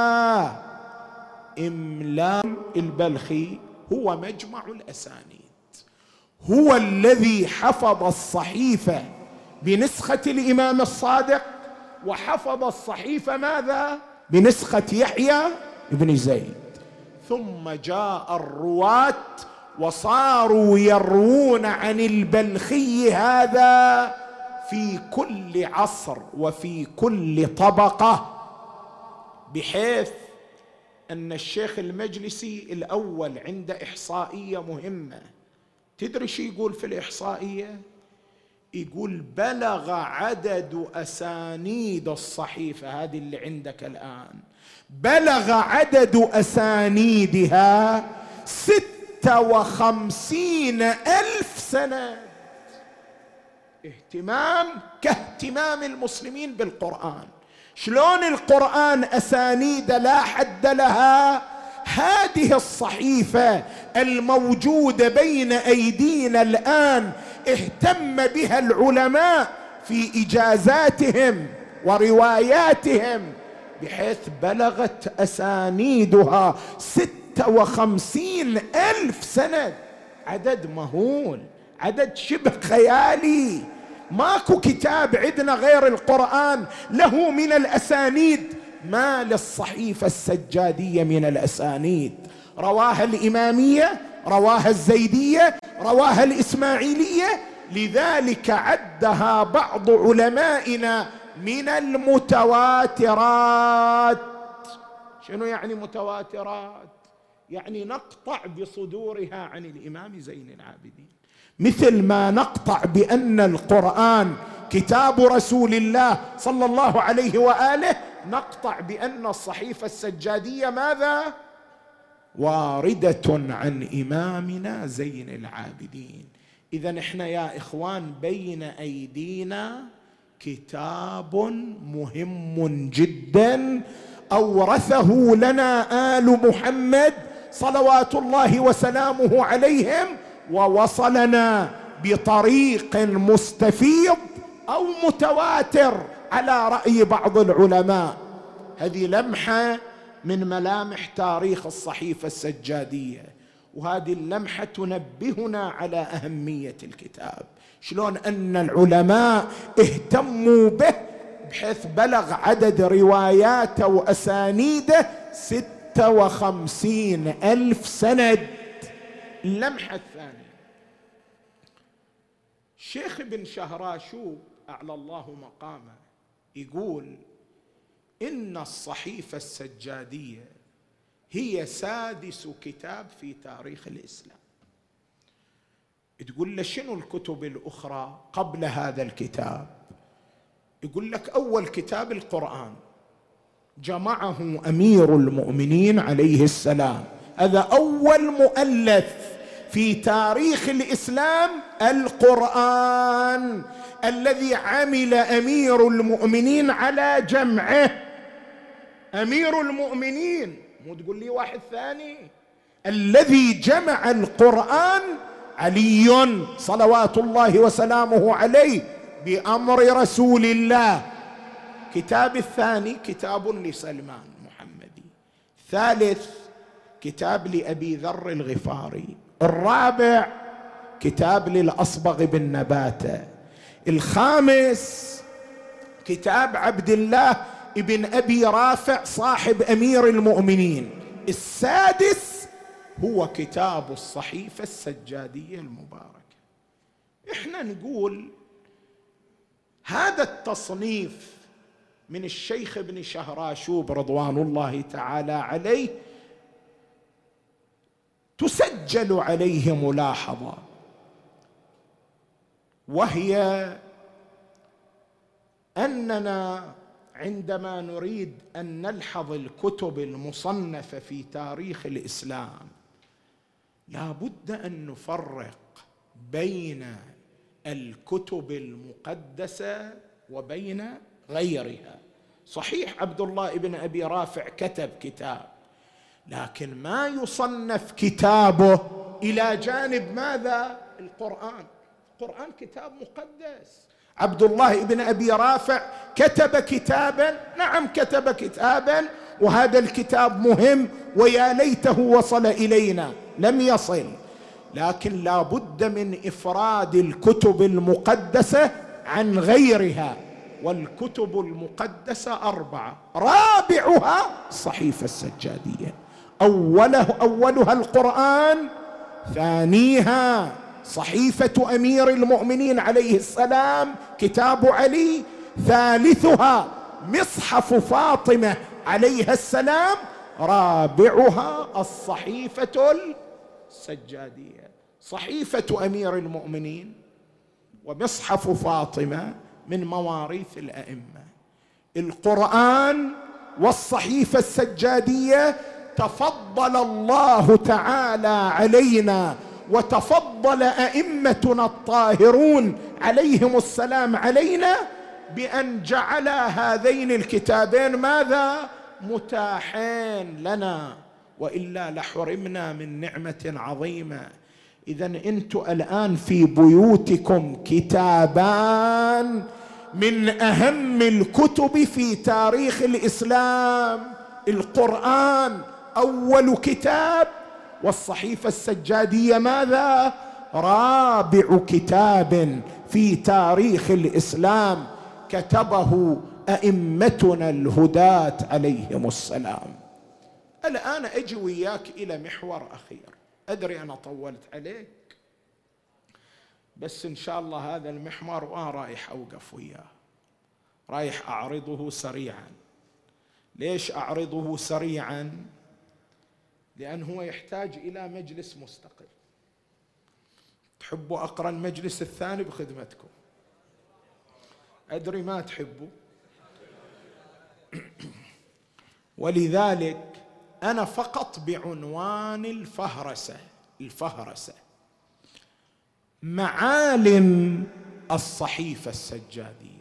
إملاء البلخي هو مجمع الأسانيد، هو الذي حفظ الصحيفة بنسخة الإمام الصادق وحفظ الصحيفة ماذا؟ بنسخة يحيى بن زيد. ثم جاء الرواة وصاروا يروون عن البلخي هذا في كل عصر وفي كل طبقة، بحيث أن الشيخ المجلسي الأول عنده إحصائية مهمة. تدري شو يقول في الإحصائية؟ يقول بلغ عدد أسانيد الصحيفة هذه اللي عندك الآن، بلغ عدد أسانيدها ستة وخمسين ألف سنة. اهتمام كاهتمام المسلمين بالقرآن. شلون القرآن أسانيد لا حد لها؟ هذه الصحيفة الموجودة بين أيدينا الآن اهتم بها العلماء في إجازاتهم ورواياتهم، بحيث بلغت أسانيدها ستة وخمسين ألف سنة. عدد مهول، عدد شبه خيالي. ماكو كتاب عندنا غير القرآن له من الأسانيد ما للصحيفة السجادية من الأسانيد. رواها الإمامية، رواها الزيدية، رواها الإسماعيلية، لذلك عدها بعض علمائنا من المتواترات. شنو يعني متواترات؟ يعني نقطع بصدورها عن الإمام زين العابدين، مثل ما نقطع بأن القرآن كتاب رسول الله صلى الله عليه وآله، نقطع بأن الصحيفة السجادية ماذا؟ واردة عن إمامنا زين العابدين. إذن إحنا يا إخوان بين أيدينا كتاب مهم جدا أورثه لنا آل محمد صلوات الله وسلامه عليهم، ووصلنا بطريق مستفيض أو متواتر على رأي بعض العلماء. هذه لمحة من ملامح تاريخ الصحيفة السجادية، وهذه اللمحة تنبهنا على أهمية الكتاب، شلون أن العلماء اهتموا به بحيث بلغ عدد رواياته وأسانيده ستة وخمسين ألف سند. اللمحة الثانية، الشيخ ابن شهراشوب أعلى الله مقامه يقول إن الصحيفة السجادية هي سادس كتاب في تاريخ الإسلام. تقول له شنو الكتب الأخرى قبل هذا الكتاب؟ يقول لك أول كتاب القرآن، جمعه أمير المؤمنين عليه السلام، هذا أول مؤلف في تاريخ الإسلام، القرآن الذي عمل أمير المؤمنين على جمعه. أمير المؤمنين، مو تقول لي واحد ثاني. الذي جمع القرآن علي صلوات الله وسلامه عليه بأمر رسول الله. كتاب الثاني كتاب لسلمان محمدي. ثالث كتاب لأبي ذر الغفاري. الرابع كتاب للأصبغ بن نباتة. الخامس كتاب عبد الله ابن أبي رافع صاحب أمير المؤمنين. السادس هو كتاب الصحيفة السجادية المباركة. احنا نقول هذا التصنيف من الشيخ ابن شهراشوب رضوان الله تعالى عليه تسجل عليه ملاحظة، وهي أننا عندما نريد أن نلحظ الكتب المصنفة في تاريخ الإسلام لا بد أن نفرق بين الكتب المقدسة وبين غيرها. صحيح عبد الله ابن أبي رافع كتب كتاب، لكن ما يصنف كتابه إلى جانب ماذا؟ القرآن. القرآن كتاب مقدس. عبد الله ابن أبي رافع كتب كتابا، نعم كتب كتابا، وهذا الكتاب مهم ويا ليته وصل إلينا، لم يصل. لكن لا بد من إفراد الكتب المقدسة عن غيرها، والكتب المقدسة أربعة، رابعها الصحيفة السجادية. أوله أولها القرآن، ثانيها صحيفة أمير المؤمنين عليه السلام كتاب علي، ثالثها مصحف فاطمة عليها السلام، رابعها الصحيفة السجادية. صحيفة أمير المؤمنين ومصحف فاطمة من مواريث الأئمة. القرآن والصحيفة السجادية تفضل الله تعالى علينا وتفضل أئمتنا الطاهرون عليهم السلام علينا بأن جعل هذين الكتابين ماذا؟ متاحين لنا، وإلا لحرمنا من نعمة عظيمة. إذن أنتم الآن في بيوتكم كتابان من أهم الكتب في تاريخ الإسلام، القرآن أول كتاب، والصحيفة السجادية ماذا؟ رابع كتاب في تاريخ الإسلام كتبه أئمتنا الهداة عليهم السلام. الآن أجي وياك إلى محور أخير، أدري أنا طولت عليك، بس إن شاء الله هذا المحور وأنا رايح أوقف وياه، رايح أعرضه سريعا. ليش أعرضه سريعا؟ لأن هو يحتاج إلى مجلس مستقل. تحبوا أقرأ المجلس الثاني بخدمتكم؟ أدري ما تحبوا. ولذلك أنا فقط بعنوان الفهرسة الفهرسة معالم الصحيفة السجادية.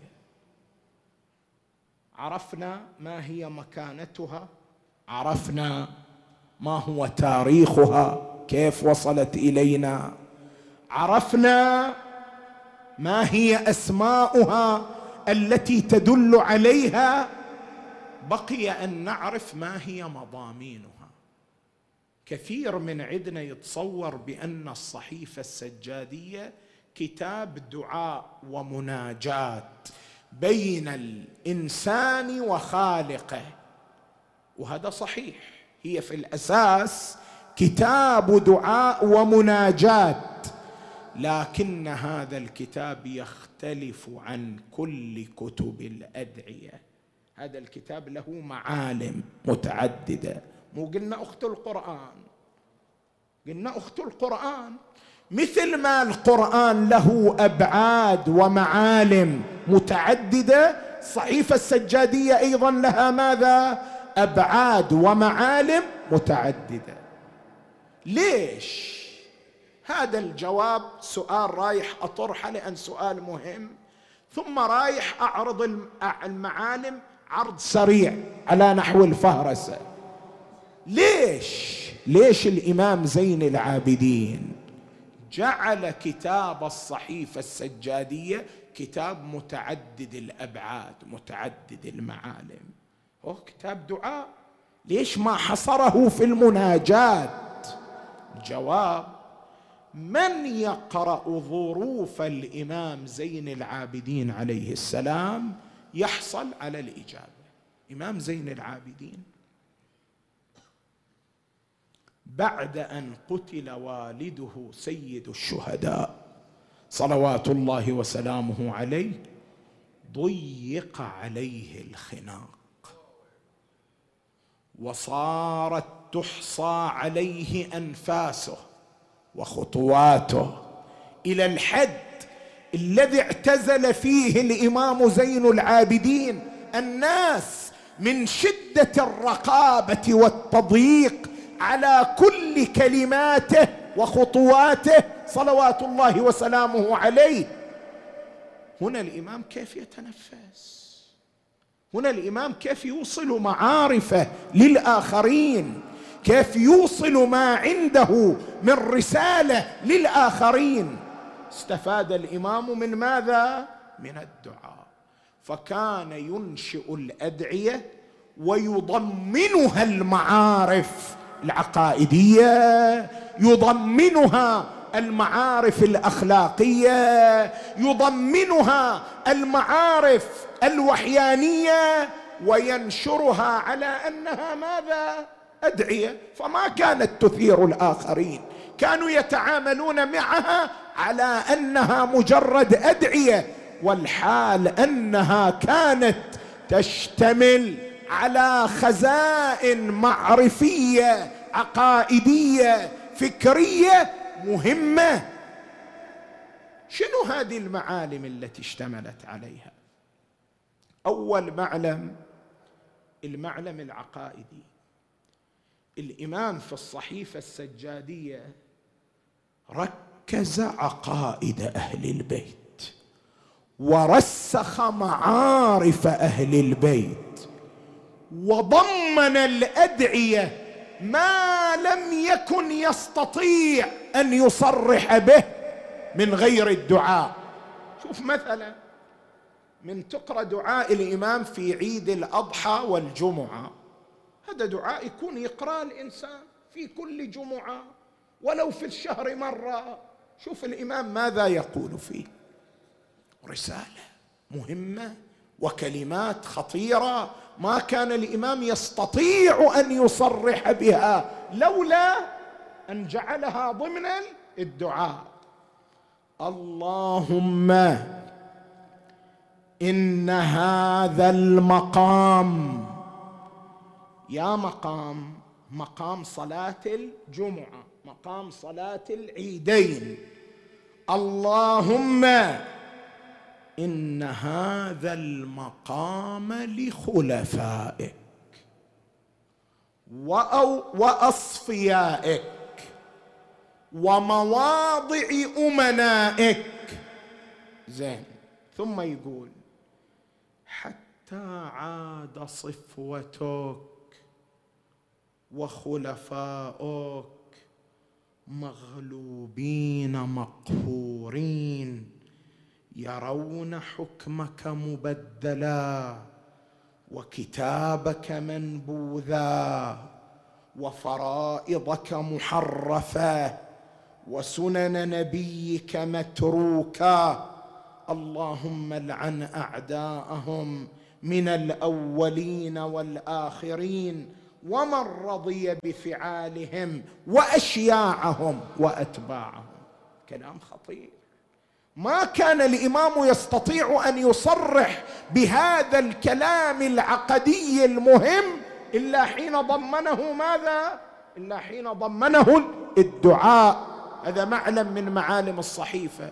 عرفنا ما هي مكانتها، عرفنا ما هو تاريخها، كيف وصلت إلينا، عرفنا ما هي أسماؤها التي تدل عليها، بقي أن نعرف ما هي مضامينها. كثير من عندنا يتصور بأن الصحيفة السجادية كتاب دعاء ومناجاة بين الإنسان وخالقه، وهذا صحيح، هي في الأساس كتاب دعاء ومناجاة، لكن هذا الكتاب يختلف عن كل كتب الأدعية. هذا الكتاب له معالم متعددة. مو قلنا أخت القرآن، قلنا أخت القرآن، مثل ما القرآن له أبعاد ومعالم متعددة، الصحيفة السجادية أيضا لها ماذا؟ أبعاد ومعالم متعددة. ليش؟ هذا الجواب سؤال رايح أطرحه لأن سؤال مهم، ثم رايح أعرض المعالم عرض سريع على نحو الفهرسة. ليش؟ ليش الإمام زين العابدين جعل كتاب الصحيفة السجادية كتاب متعدد الأبعاد متعدد المعالم؟ هو كتاب دعاء، ليش ما حصره في المناجات؟ الجواب: من يقرأ ظروف الإمام زين العابدين عليه السلام يحصل على الإجابة. إمام زين العابدين بعد أن قتل والده سيد الشهداء صلوات الله وسلامه عليه ضيق عليه الخناق، وصارت تحصى عليه أنفاسه وخطواته، إلى الحد الذي اعتزل فيه الإمام زين العابدين الناس من شدة الرقابة والتضييق على كل كلماته وخطواته صلوات الله وسلامه عليه. هنا الإمام كيف يتنفس؟ هنا الإمام كيف يوصل معارفه للآخرين؟ كيف يوصل ما عنده من رسالة للآخرين؟ استفاد الإمام من ماذا؟ من الدعاء. فكان ينشئ الأدعية ويضمنها المعارف العقائدية، يضمنها المعارف الأخلاقية، يضمنها المعارف الوحيانية، وينشرها على أنها ماذا؟ أدعية. فما كانت تثير الآخرين، كانوا يتعاملون معها على أنها مجرد أدعية، والحال أنها كانت تشتمل على خزائن معرفية عقائدية فكرية مهمة. شنو هذه المعالم التي اشتملت عليها؟ أول معلم المعلم العقائدي. الإمام في الصحيفة السجادية ركز عقائد أهل البيت ورسخ معارف أهل البيت وضمن الأدعية ما لم يكن يستطيع أن يصرح به من غير الدعاء. شوف مثلا من تقرأ دعاء الإمام في عيد الأضحى والجمعة، هذا دعاء يكون يقرأ الإنسان في كل جمعة ولو في الشهر مرة. شوف الإمام ماذا يقول فيه، رسالة مهمة وكلمات خطيرة ما كان الإمام يستطيع أن يصرح بها لولا أن جعلها ضمن الدعاء. اللهم إن هذا المقام، يا مقام مقام صلاة الجمعة، مقام صلاة العيدين، اللهم إن هذا المقام لخلفائك وأصفيائك ومواضع أمنائك. زين، ثم يقول حتى عاد صفوتك وخلفائك مغلوبين مقهورين يرون حكمك مبدلا وكتابك منبوذا وفرائضك محرفة وسنن نبيك متروكة. اللهم لعن أعداءهم من الأولين والآخرين ومن رضي بفعالهم وأشياعهم وأتباعهم. كلام خطير. ما كان الإمام يستطيع أن يصرح بهذا الكلام العقدي المهم إلا حين ضمنه ماذا؟ إلا حين ضمنه الدعاء. هذا معلم من معالم الصحيفة.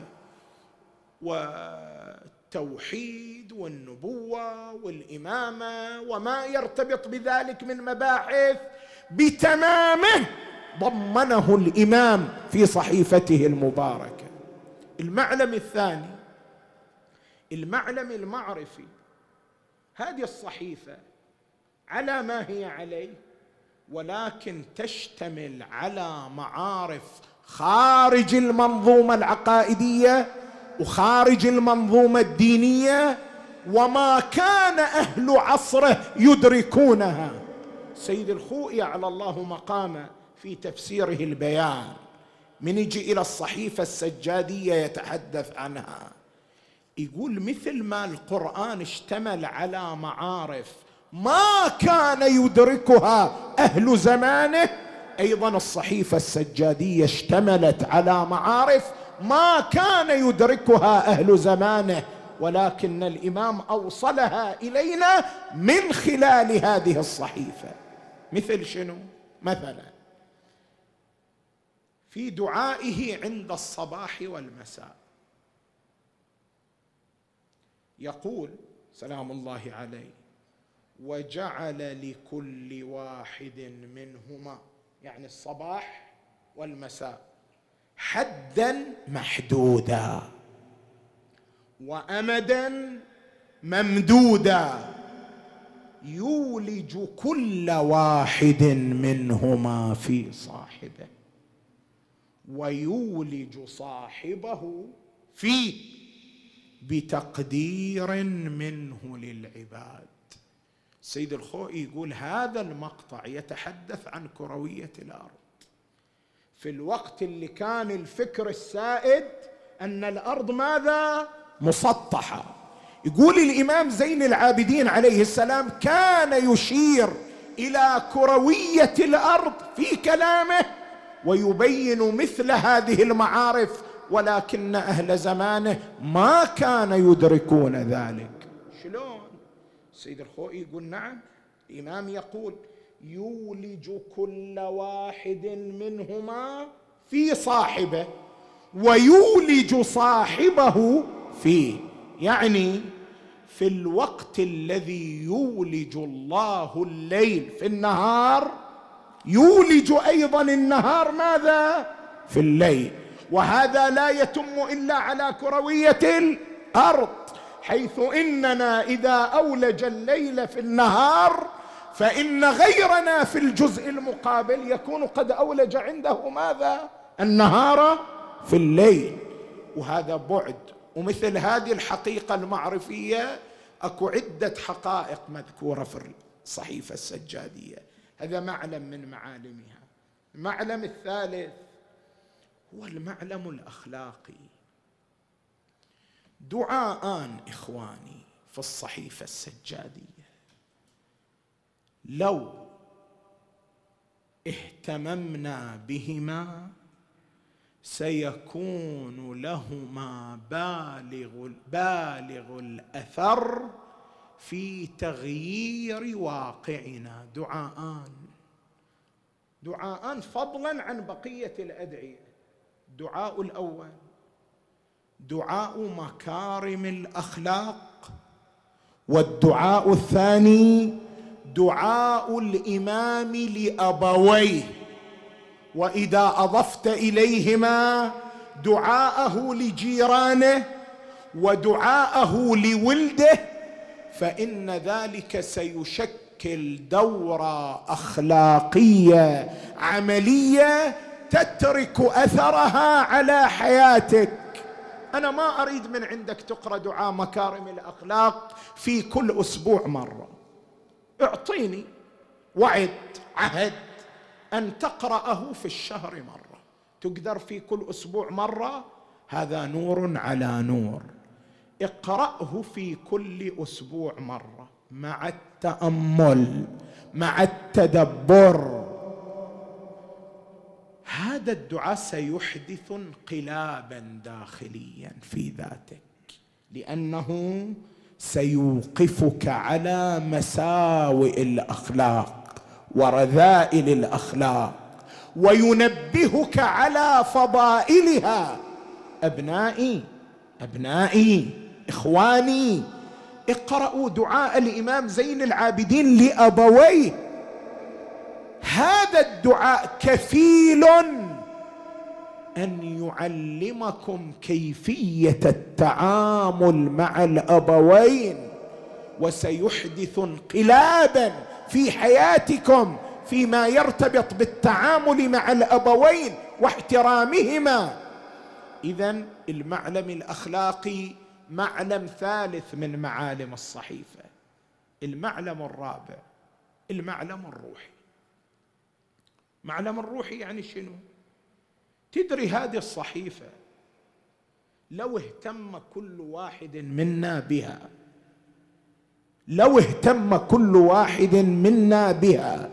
والتوحيد والنبوة والإمامة وما يرتبط بذلك من مباحث بتمامه ضمنه الإمام في صحيفته المباركة. المعلم الثاني المعلم المعرفي. هذه الصحيفة على ما هي عليه، ولكن تشتمل على معارف خارج المنظومة العقائدية وخارج المنظومة الدينية وما كان أهل عصره يدركونها. سيد الخوئي على الله مقامه في تفسيره البيان من يجي إلى الصحيفة السجادية يتحدث عنها، يقول مثل ما القرآن اشتمل على معارف ما كان يدركها أهل زمانه، أيضا الصحيفة السجادية اشتملت على معارف ما كان يدركها أهل زمانه، ولكن الإمام أوصلها إلينا من خلال هذه الصحيفة. مثل شنو؟ مثلا في دعائه عند الصباح والمساء يقول سلام الله عليه: وجعل لكل واحد منهما، يعني الصباح والمساء، حدا محدودا وأمدا ممدودا يولج كل واحد منهما في صاحبه ويولج صاحبه فيه بتقدير منه للعباد. سيد الخوئي يقول هذا المقطع يتحدث عن كروية الأرض في الوقت اللي كان الفكر السائد أن الأرض ماذا؟ مسطحة. يقول الإمام زين العابدين عليه السلام كان يشير إلى كروية الأرض في كلامه ويبين مثل هذه المعارف، ولكن أهل زمانه ما كان يدركون ذلك. شلون؟ سيد الخوئي يقول نعم، الإمام يقول يولج كل واحد منهما في صاحبه ويولج صاحبه فيه. يعني في الوقت الذي يولج الله الليل في النهار يولج أيضا النهار ماذا؟ في الليل. وهذا لا يتم إلا على كروية الأرض، حيث إننا إذا أولج الليل في النهار فإن غيرنا في الجزء المقابل يكون قد أولج عنده ماذا؟ النهار في الليل. وهذا بعد. ومثل هذه الحقيقة المعرفية أكو عدة حقائق مذكورة في الصحيفة السجادية. هذا معلم من معالمها. المعلم الثالث هو المعلم الأخلاقي. دعاءان إخواني في الصحيفة السجادية لو اهتممنا بهما سيكون لهما بالغ بالغ الأثر في تغيير واقعنا. دعاءان دعاءان فضلا عن بقية الأدعية. الدعاء الأول دعاء مكارم الأخلاق، والدعاء الثاني دعاء الإمام لأبويه، وإذا أضفت إليهما دعاءه لجيرانه ودعاءه لولده فإن ذلك سيشكل دورة أخلاقية عملية تترك أثرها على حياتك. أنا ما أريد من عندك تقرأ دعاء مكارم الأخلاق في كل أسبوع مرة. اعطيني وعد عهد أن تقرأه في الشهر مرة. تقدر في كل أسبوع مرة؟ هذا نور على نور. اقرأه في كل أسبوع مرة مع التأمل مع التدبر. هذا الدعاء سيحدث انقلابا داخليا في ذاتك، لأنه سيوقفك على مساوئ الأخلاق ورذائل الأخلاق وينبهك على فضائلها. أبنائي أبنائي إخواني، اقرأوا دعاء الإمام زين العابدين لأبويه. هذا الدعاء كفيل أن يعلمكم كيفية التعامل مع الأبوين، وسيحدث انقلابا في حياتكم فيما يرتبط بالتعامل مع الأبوين واحترامهما. إذن المعلم الأخلاقي معلم ثالث من معالم الصحيفة. المعلم الرابع المعلم الروحي. معلم الروحي يعني شنو؟ تدري هذه الصحيفة لو اهتم كل واحد منا بها لو اهتم كل واحد منا بها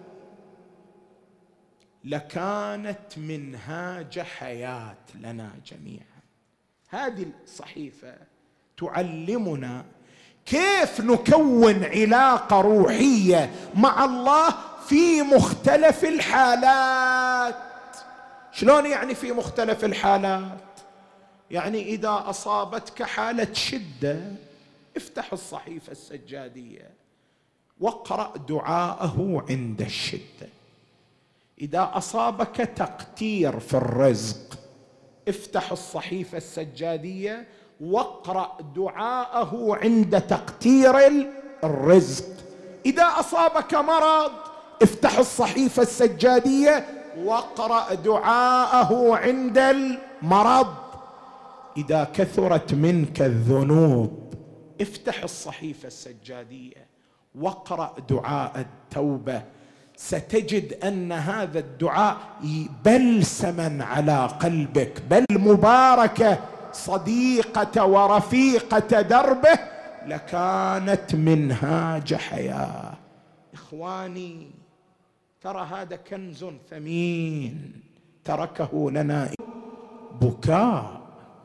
لكانت منهاج حياة لنا جميعا. هذه الصحيفة تعلمنا كيف نكون علاقة روحية مع الله في مختلف الحالات. شلون يعني في مختلف الحالات؟ يعني إذا أصابتك حالة شدة افتح الصحيفة السجادية واقرأ دعاءه عند الشدة. إذا أصابك تقتير في الرزق افتح الصحيفة السجادية واقرأ دعاءه عند تقتير الرزق. إذا أصابك مرض افتح الصحيفة السجادية واقرأ دعاءه عند المرض. إذا كثرت منك الذنوب افتح الصحيفة السجادية واقرأ دعاء التوبة. ستجد أن هذا الدعاء بلسما على قلبك، بل مباركة صديقة ورفيقة دربه لكانت منهاج حياة. إخواني ترى هذا كنز ثمين تركه لنا. بكاء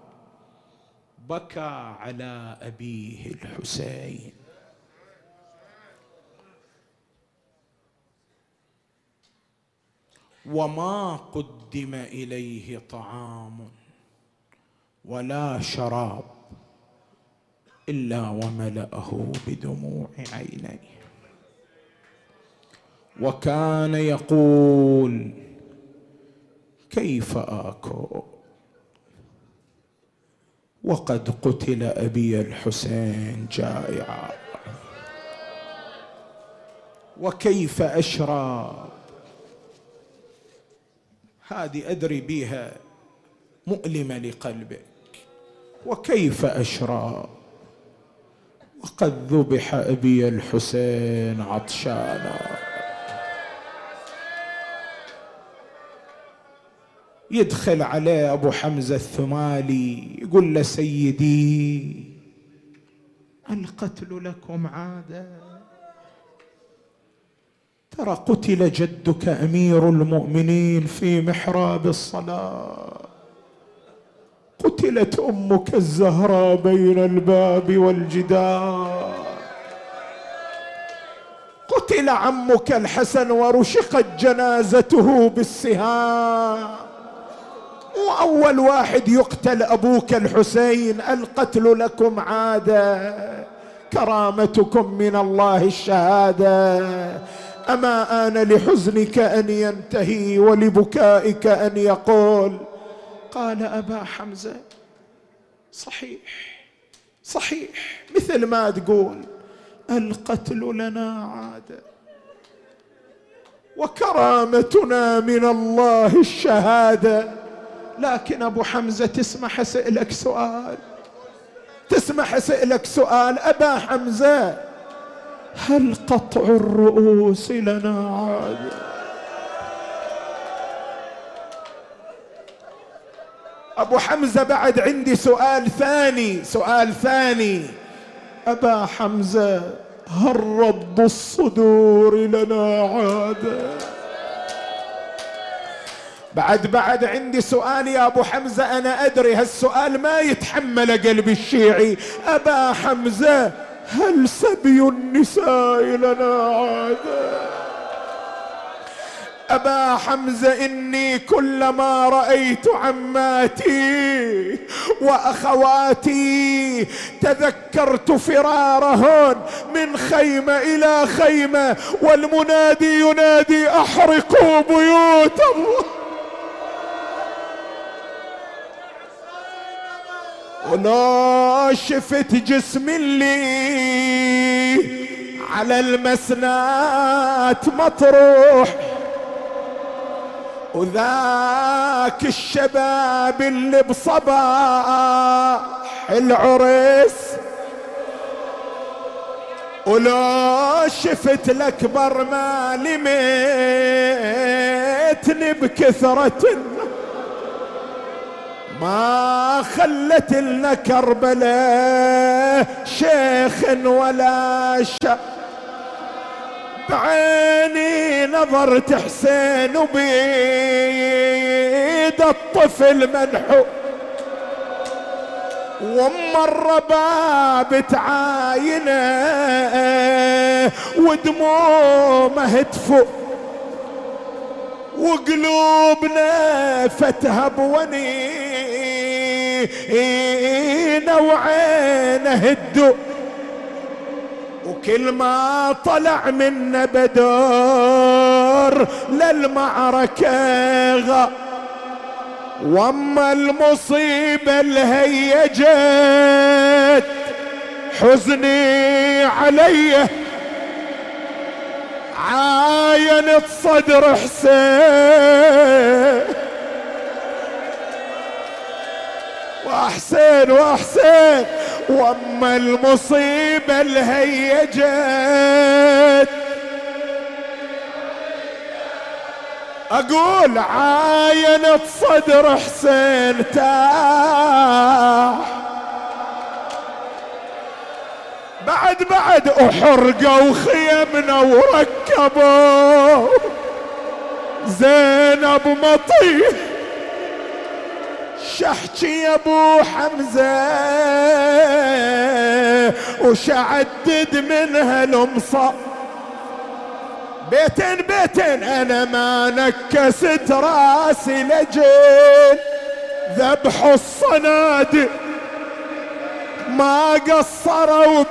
بكى على أبيه الحسين وما قدم إليه طعام ولا شراب إلا وملأه بدموع عينيه. وكان يقول: كيف آكل وقد قتل أبي الحسين جائعا؟ وكيف أشرب؟ هذه أدري بها مؤلمة لقلبك. وكيف أشرب وقد ذبح أبي الحسين عطشانا؟ يدخل عليه أبو حمزة الثمالي يقول له: سيدي، القتل لكم عادة، ترى قتل جدك أمير المؤمنين في محراب الصلاة، قتلت أمك الزهراء بين الباب والجدار، قتل عمك الحسن ورشقت جنازته بالسهام، وأول واحد يقتل أبوك الحسين. القتل لكم عادة، كرامتكم من الله الشهادة. أما آن لحزنك أن ينتهي ولبكائك أن يقول؟ قال: أبا حمزة، صحيح صحيح مثل ما تقول، القتل لنا عادة وكرامتنا من الله الشهادة. لكن أبو حمزة، تسمح أسألك سؤال؟ تسمح أسألك سؤال أبا حمزة؟ هل قطع الرؤوس لنا عادة؟ أبو حمزة، بعد عندي سؤال ثاني، سؤال ثاني أبا حمزة، هل رد الصدور لنا عادة؟ بعد بعد عندي سؤال يا أبو حمزة، أنا أدري هالسؤال ما يتحمل قلبي الشيعي. أبا حمزة، هل سبي النساء لنا عادة؟ أبا حمزة، إني كلما رأيت عماتي وأخواتي تذكرت فرارهن من خيمة إلى خيمة والمنادي ينادي: أحرقوا بيوت الله. ولا شفت جسم اللي على المسنات مطروح، وذاك الشباب اللي بصباح العرس، ولا شفت الأكبر ما لميتني بكثرة ما خلت لنا كربلاء شيخ ولا شاب. بعيني نظرت حسين وبيد الطفل منحو، وام الرباب تعاينه ودمومه تفو، وقلوبنا فتهب ونينا وعينه هدو، وكل ما طلع منا بدر للمعركة غا. واما المصيبة اللي هيجت حزني عليه، عاينت صدر حسين وحسين وحسين. واما المصيبة اللي هيجت اقول عاينت صدر حسين تاح. بعد بعد احرقوا خيمنا وركبوا زينب مطي، شحكي يا ابو حمزة وشعدد منها المصاب. بيتين بيتين انا ما نكست راسي لجل ذبحوا الصنادق ما قصروا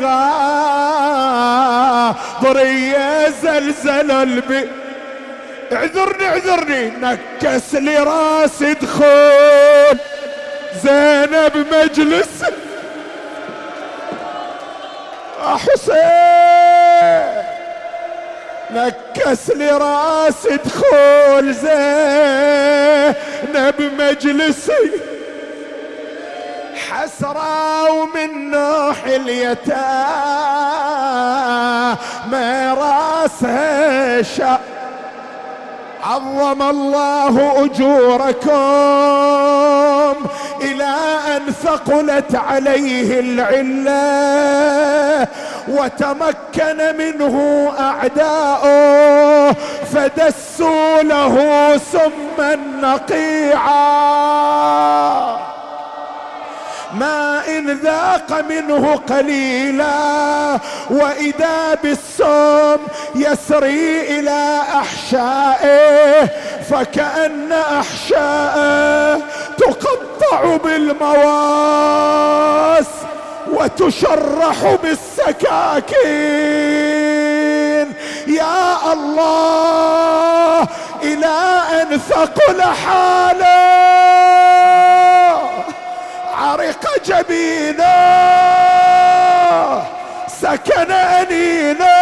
بالغاضرية زلزل البي. اعذرني اعذرني نكس لي راس دخول زينب مجلس حسين، نكس لي راس دخول زينب مجلسي، حسرة ومن نوح اليتامى راسها شق. عظم الله أجوركم إلى أن ثقلت عليه العلة وتمكن منه أعداؤه فدسوا له سما نقيعا ما إن ذاق منه قليلا وإذا بالسم يسري إلى أحشائه فكأن أحشائه تقطع بالمواس وتشرح بالسكاكين. يا الله إلى أن ثقل حاله عرق جبينه سكن أنينه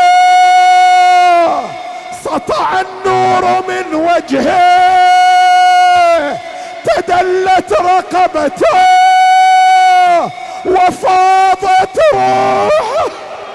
سطع النور من وجهه تدلت رقبته وفاضت روحه.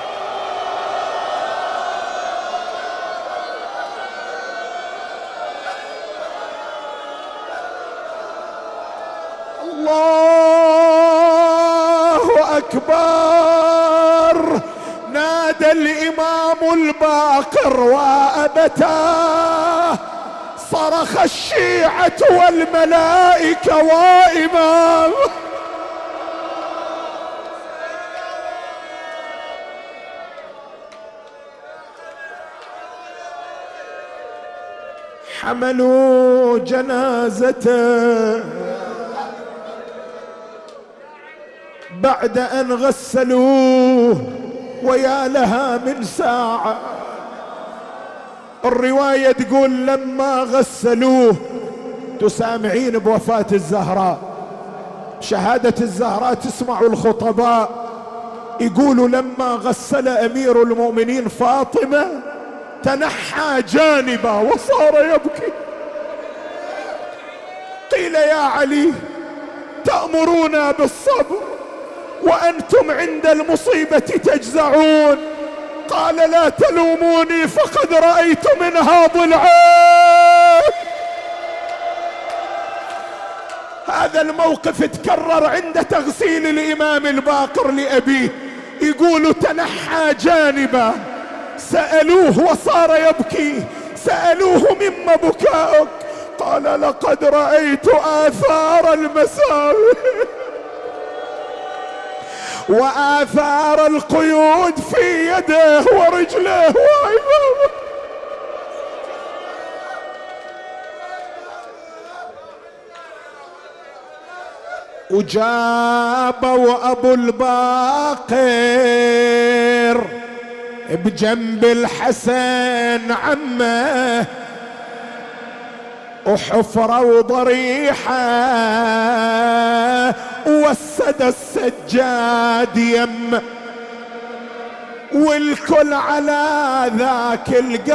الله أكبر. نادى الإمام الباقر وأبتاه صرخ الشيعة والملائكة وإمام. حملوا جنازته بعد أن غسلوه ويا لها من ساعة. الرواية تقول لما غسلوه، تسامعين بوفاة الزهراء، شهادة الزهراء تسمعوا الخطباء يقولوا لما غسل أمير المؤمنين فاطمة تنحى جانبه وصار يبكي. قيل يا علي تأمرونا بالصبر وأنتم عند المصيبة تجزعون. قال لا تلوموني فقد رأيت منها ضلعين. هذا الموقف تكرر عند تغسيل الإمام الباقر لأبيه، يقول تنحى جانبه، سألوه وصار يبكي، سألوه مما بكاؤك؟ قال لقد رأيت آثار المساوي وآثار القيود في يده ورجله وعظامه. وجابوا أبو الباقر بجنب الحسن عمه وحفرة وضريحة ووسد السجاد يم، والكل على ذاك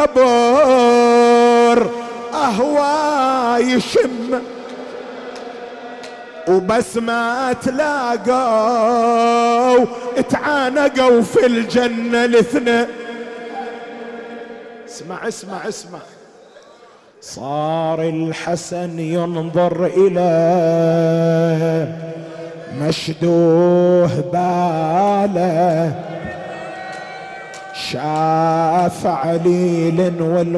القبر أهوى يشم. وبس ما تلاقوا اتعانقوا في الجنة الاثنين. اسمع اسمع اسمع. صار الحسن ينظر إلى مشدوه باله، شاف عليل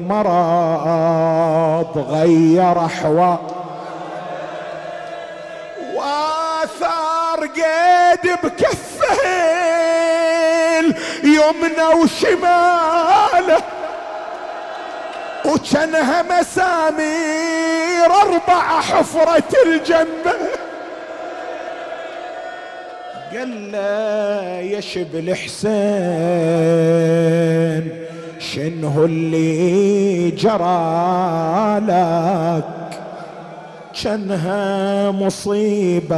والمرض غير أحوال، واثار قيد بكفه اليمنى وشماله، وكانها مسامير أربع حفرة الجنة. قال له يا شبل حسين شنو اللي جرى لك؟ كانها مصيبة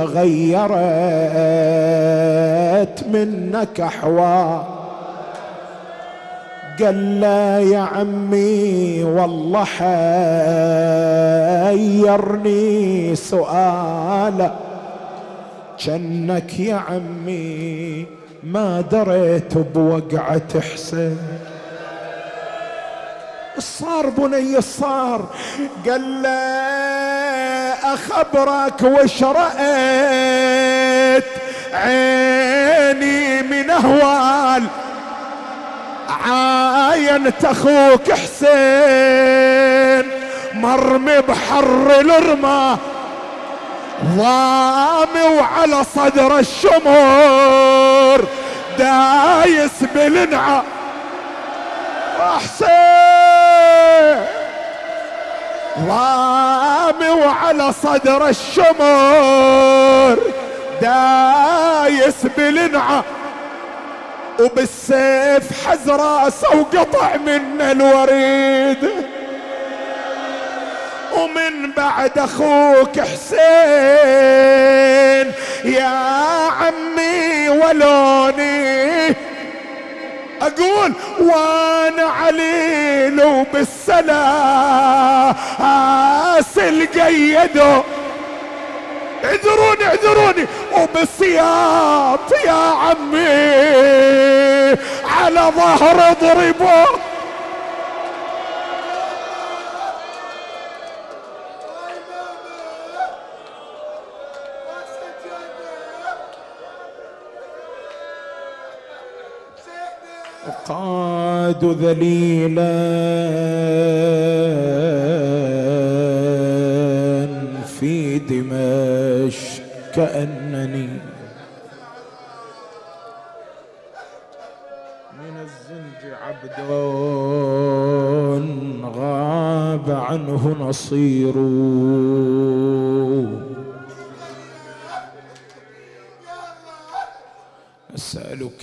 غيرت منك أحوال. قال له يا عمي والله حيرني سؤالك، جنك يا عمي ما دريت بوقعة حسين. الصار بني الصار. قال له أخبرك وش رأيت عيني من أهوال، عاينت أخوك حسين مرمي بحر الرماه، ضامي وعلى صدر الشمر دايس بالنعا. حسين ضامي وعلى صدر الشمر دايس بالنعا، وبالسيف حز راسه وقطع من الوريد. ومن بعد اخوك حسين يا عمي ولوني اقول وانا عليل وبالسلاسل قيدوا. اعذروني اعذروني وبالسياط يا عمي على ظهر ضربوا. وقاد ذليلا في دمشق كأنني من الزنج عبد غاب عنه نصيره. نسألك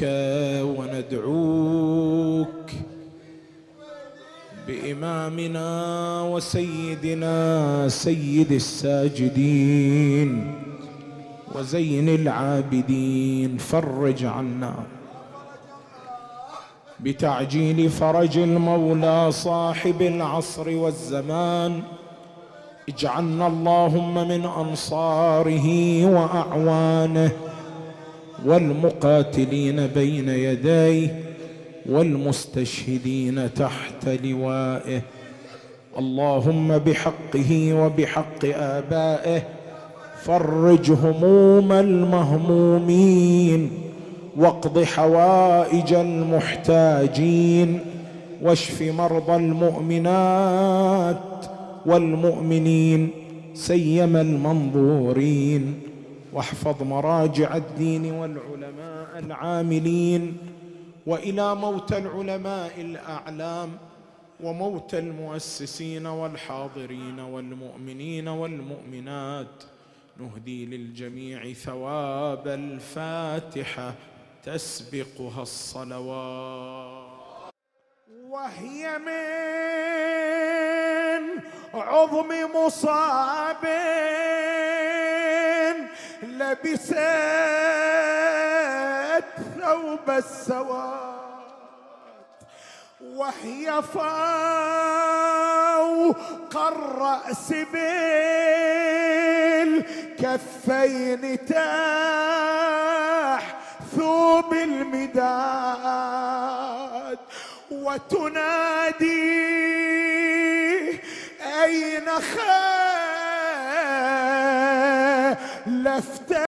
وندعوك بإمامنا وسيدنا سيد الساجدين وزين العابدين، فرج عنا بتعجيل فرج المولى صاحب العصر والزمان. اجعلنا اللهم من أنصاره وأعوانه والمقاتلين بين يديه والمستشهدين تحت لوائه. اللهم بحقه وبحق آبائه فرج هموم المهمومين، واقض حوائج المحتاجين، واشف مرضى المؤمنات والمؤمنين سيما المنظورين، واحفظ مراجع الدين والعلماء العاملين، وإلى موتى العلماء الأعلام وموتى المؤسسين والحاضرين والمؤمنين والمؤمنات، نهدي للجميع ثواب الفاتحة تسبقها الصلوات. وهي من عظم مصاب لبست ثوب السواد، وهي فوق الرأس بالكفين تاح ثوب المداد، وتنادي أين خلفت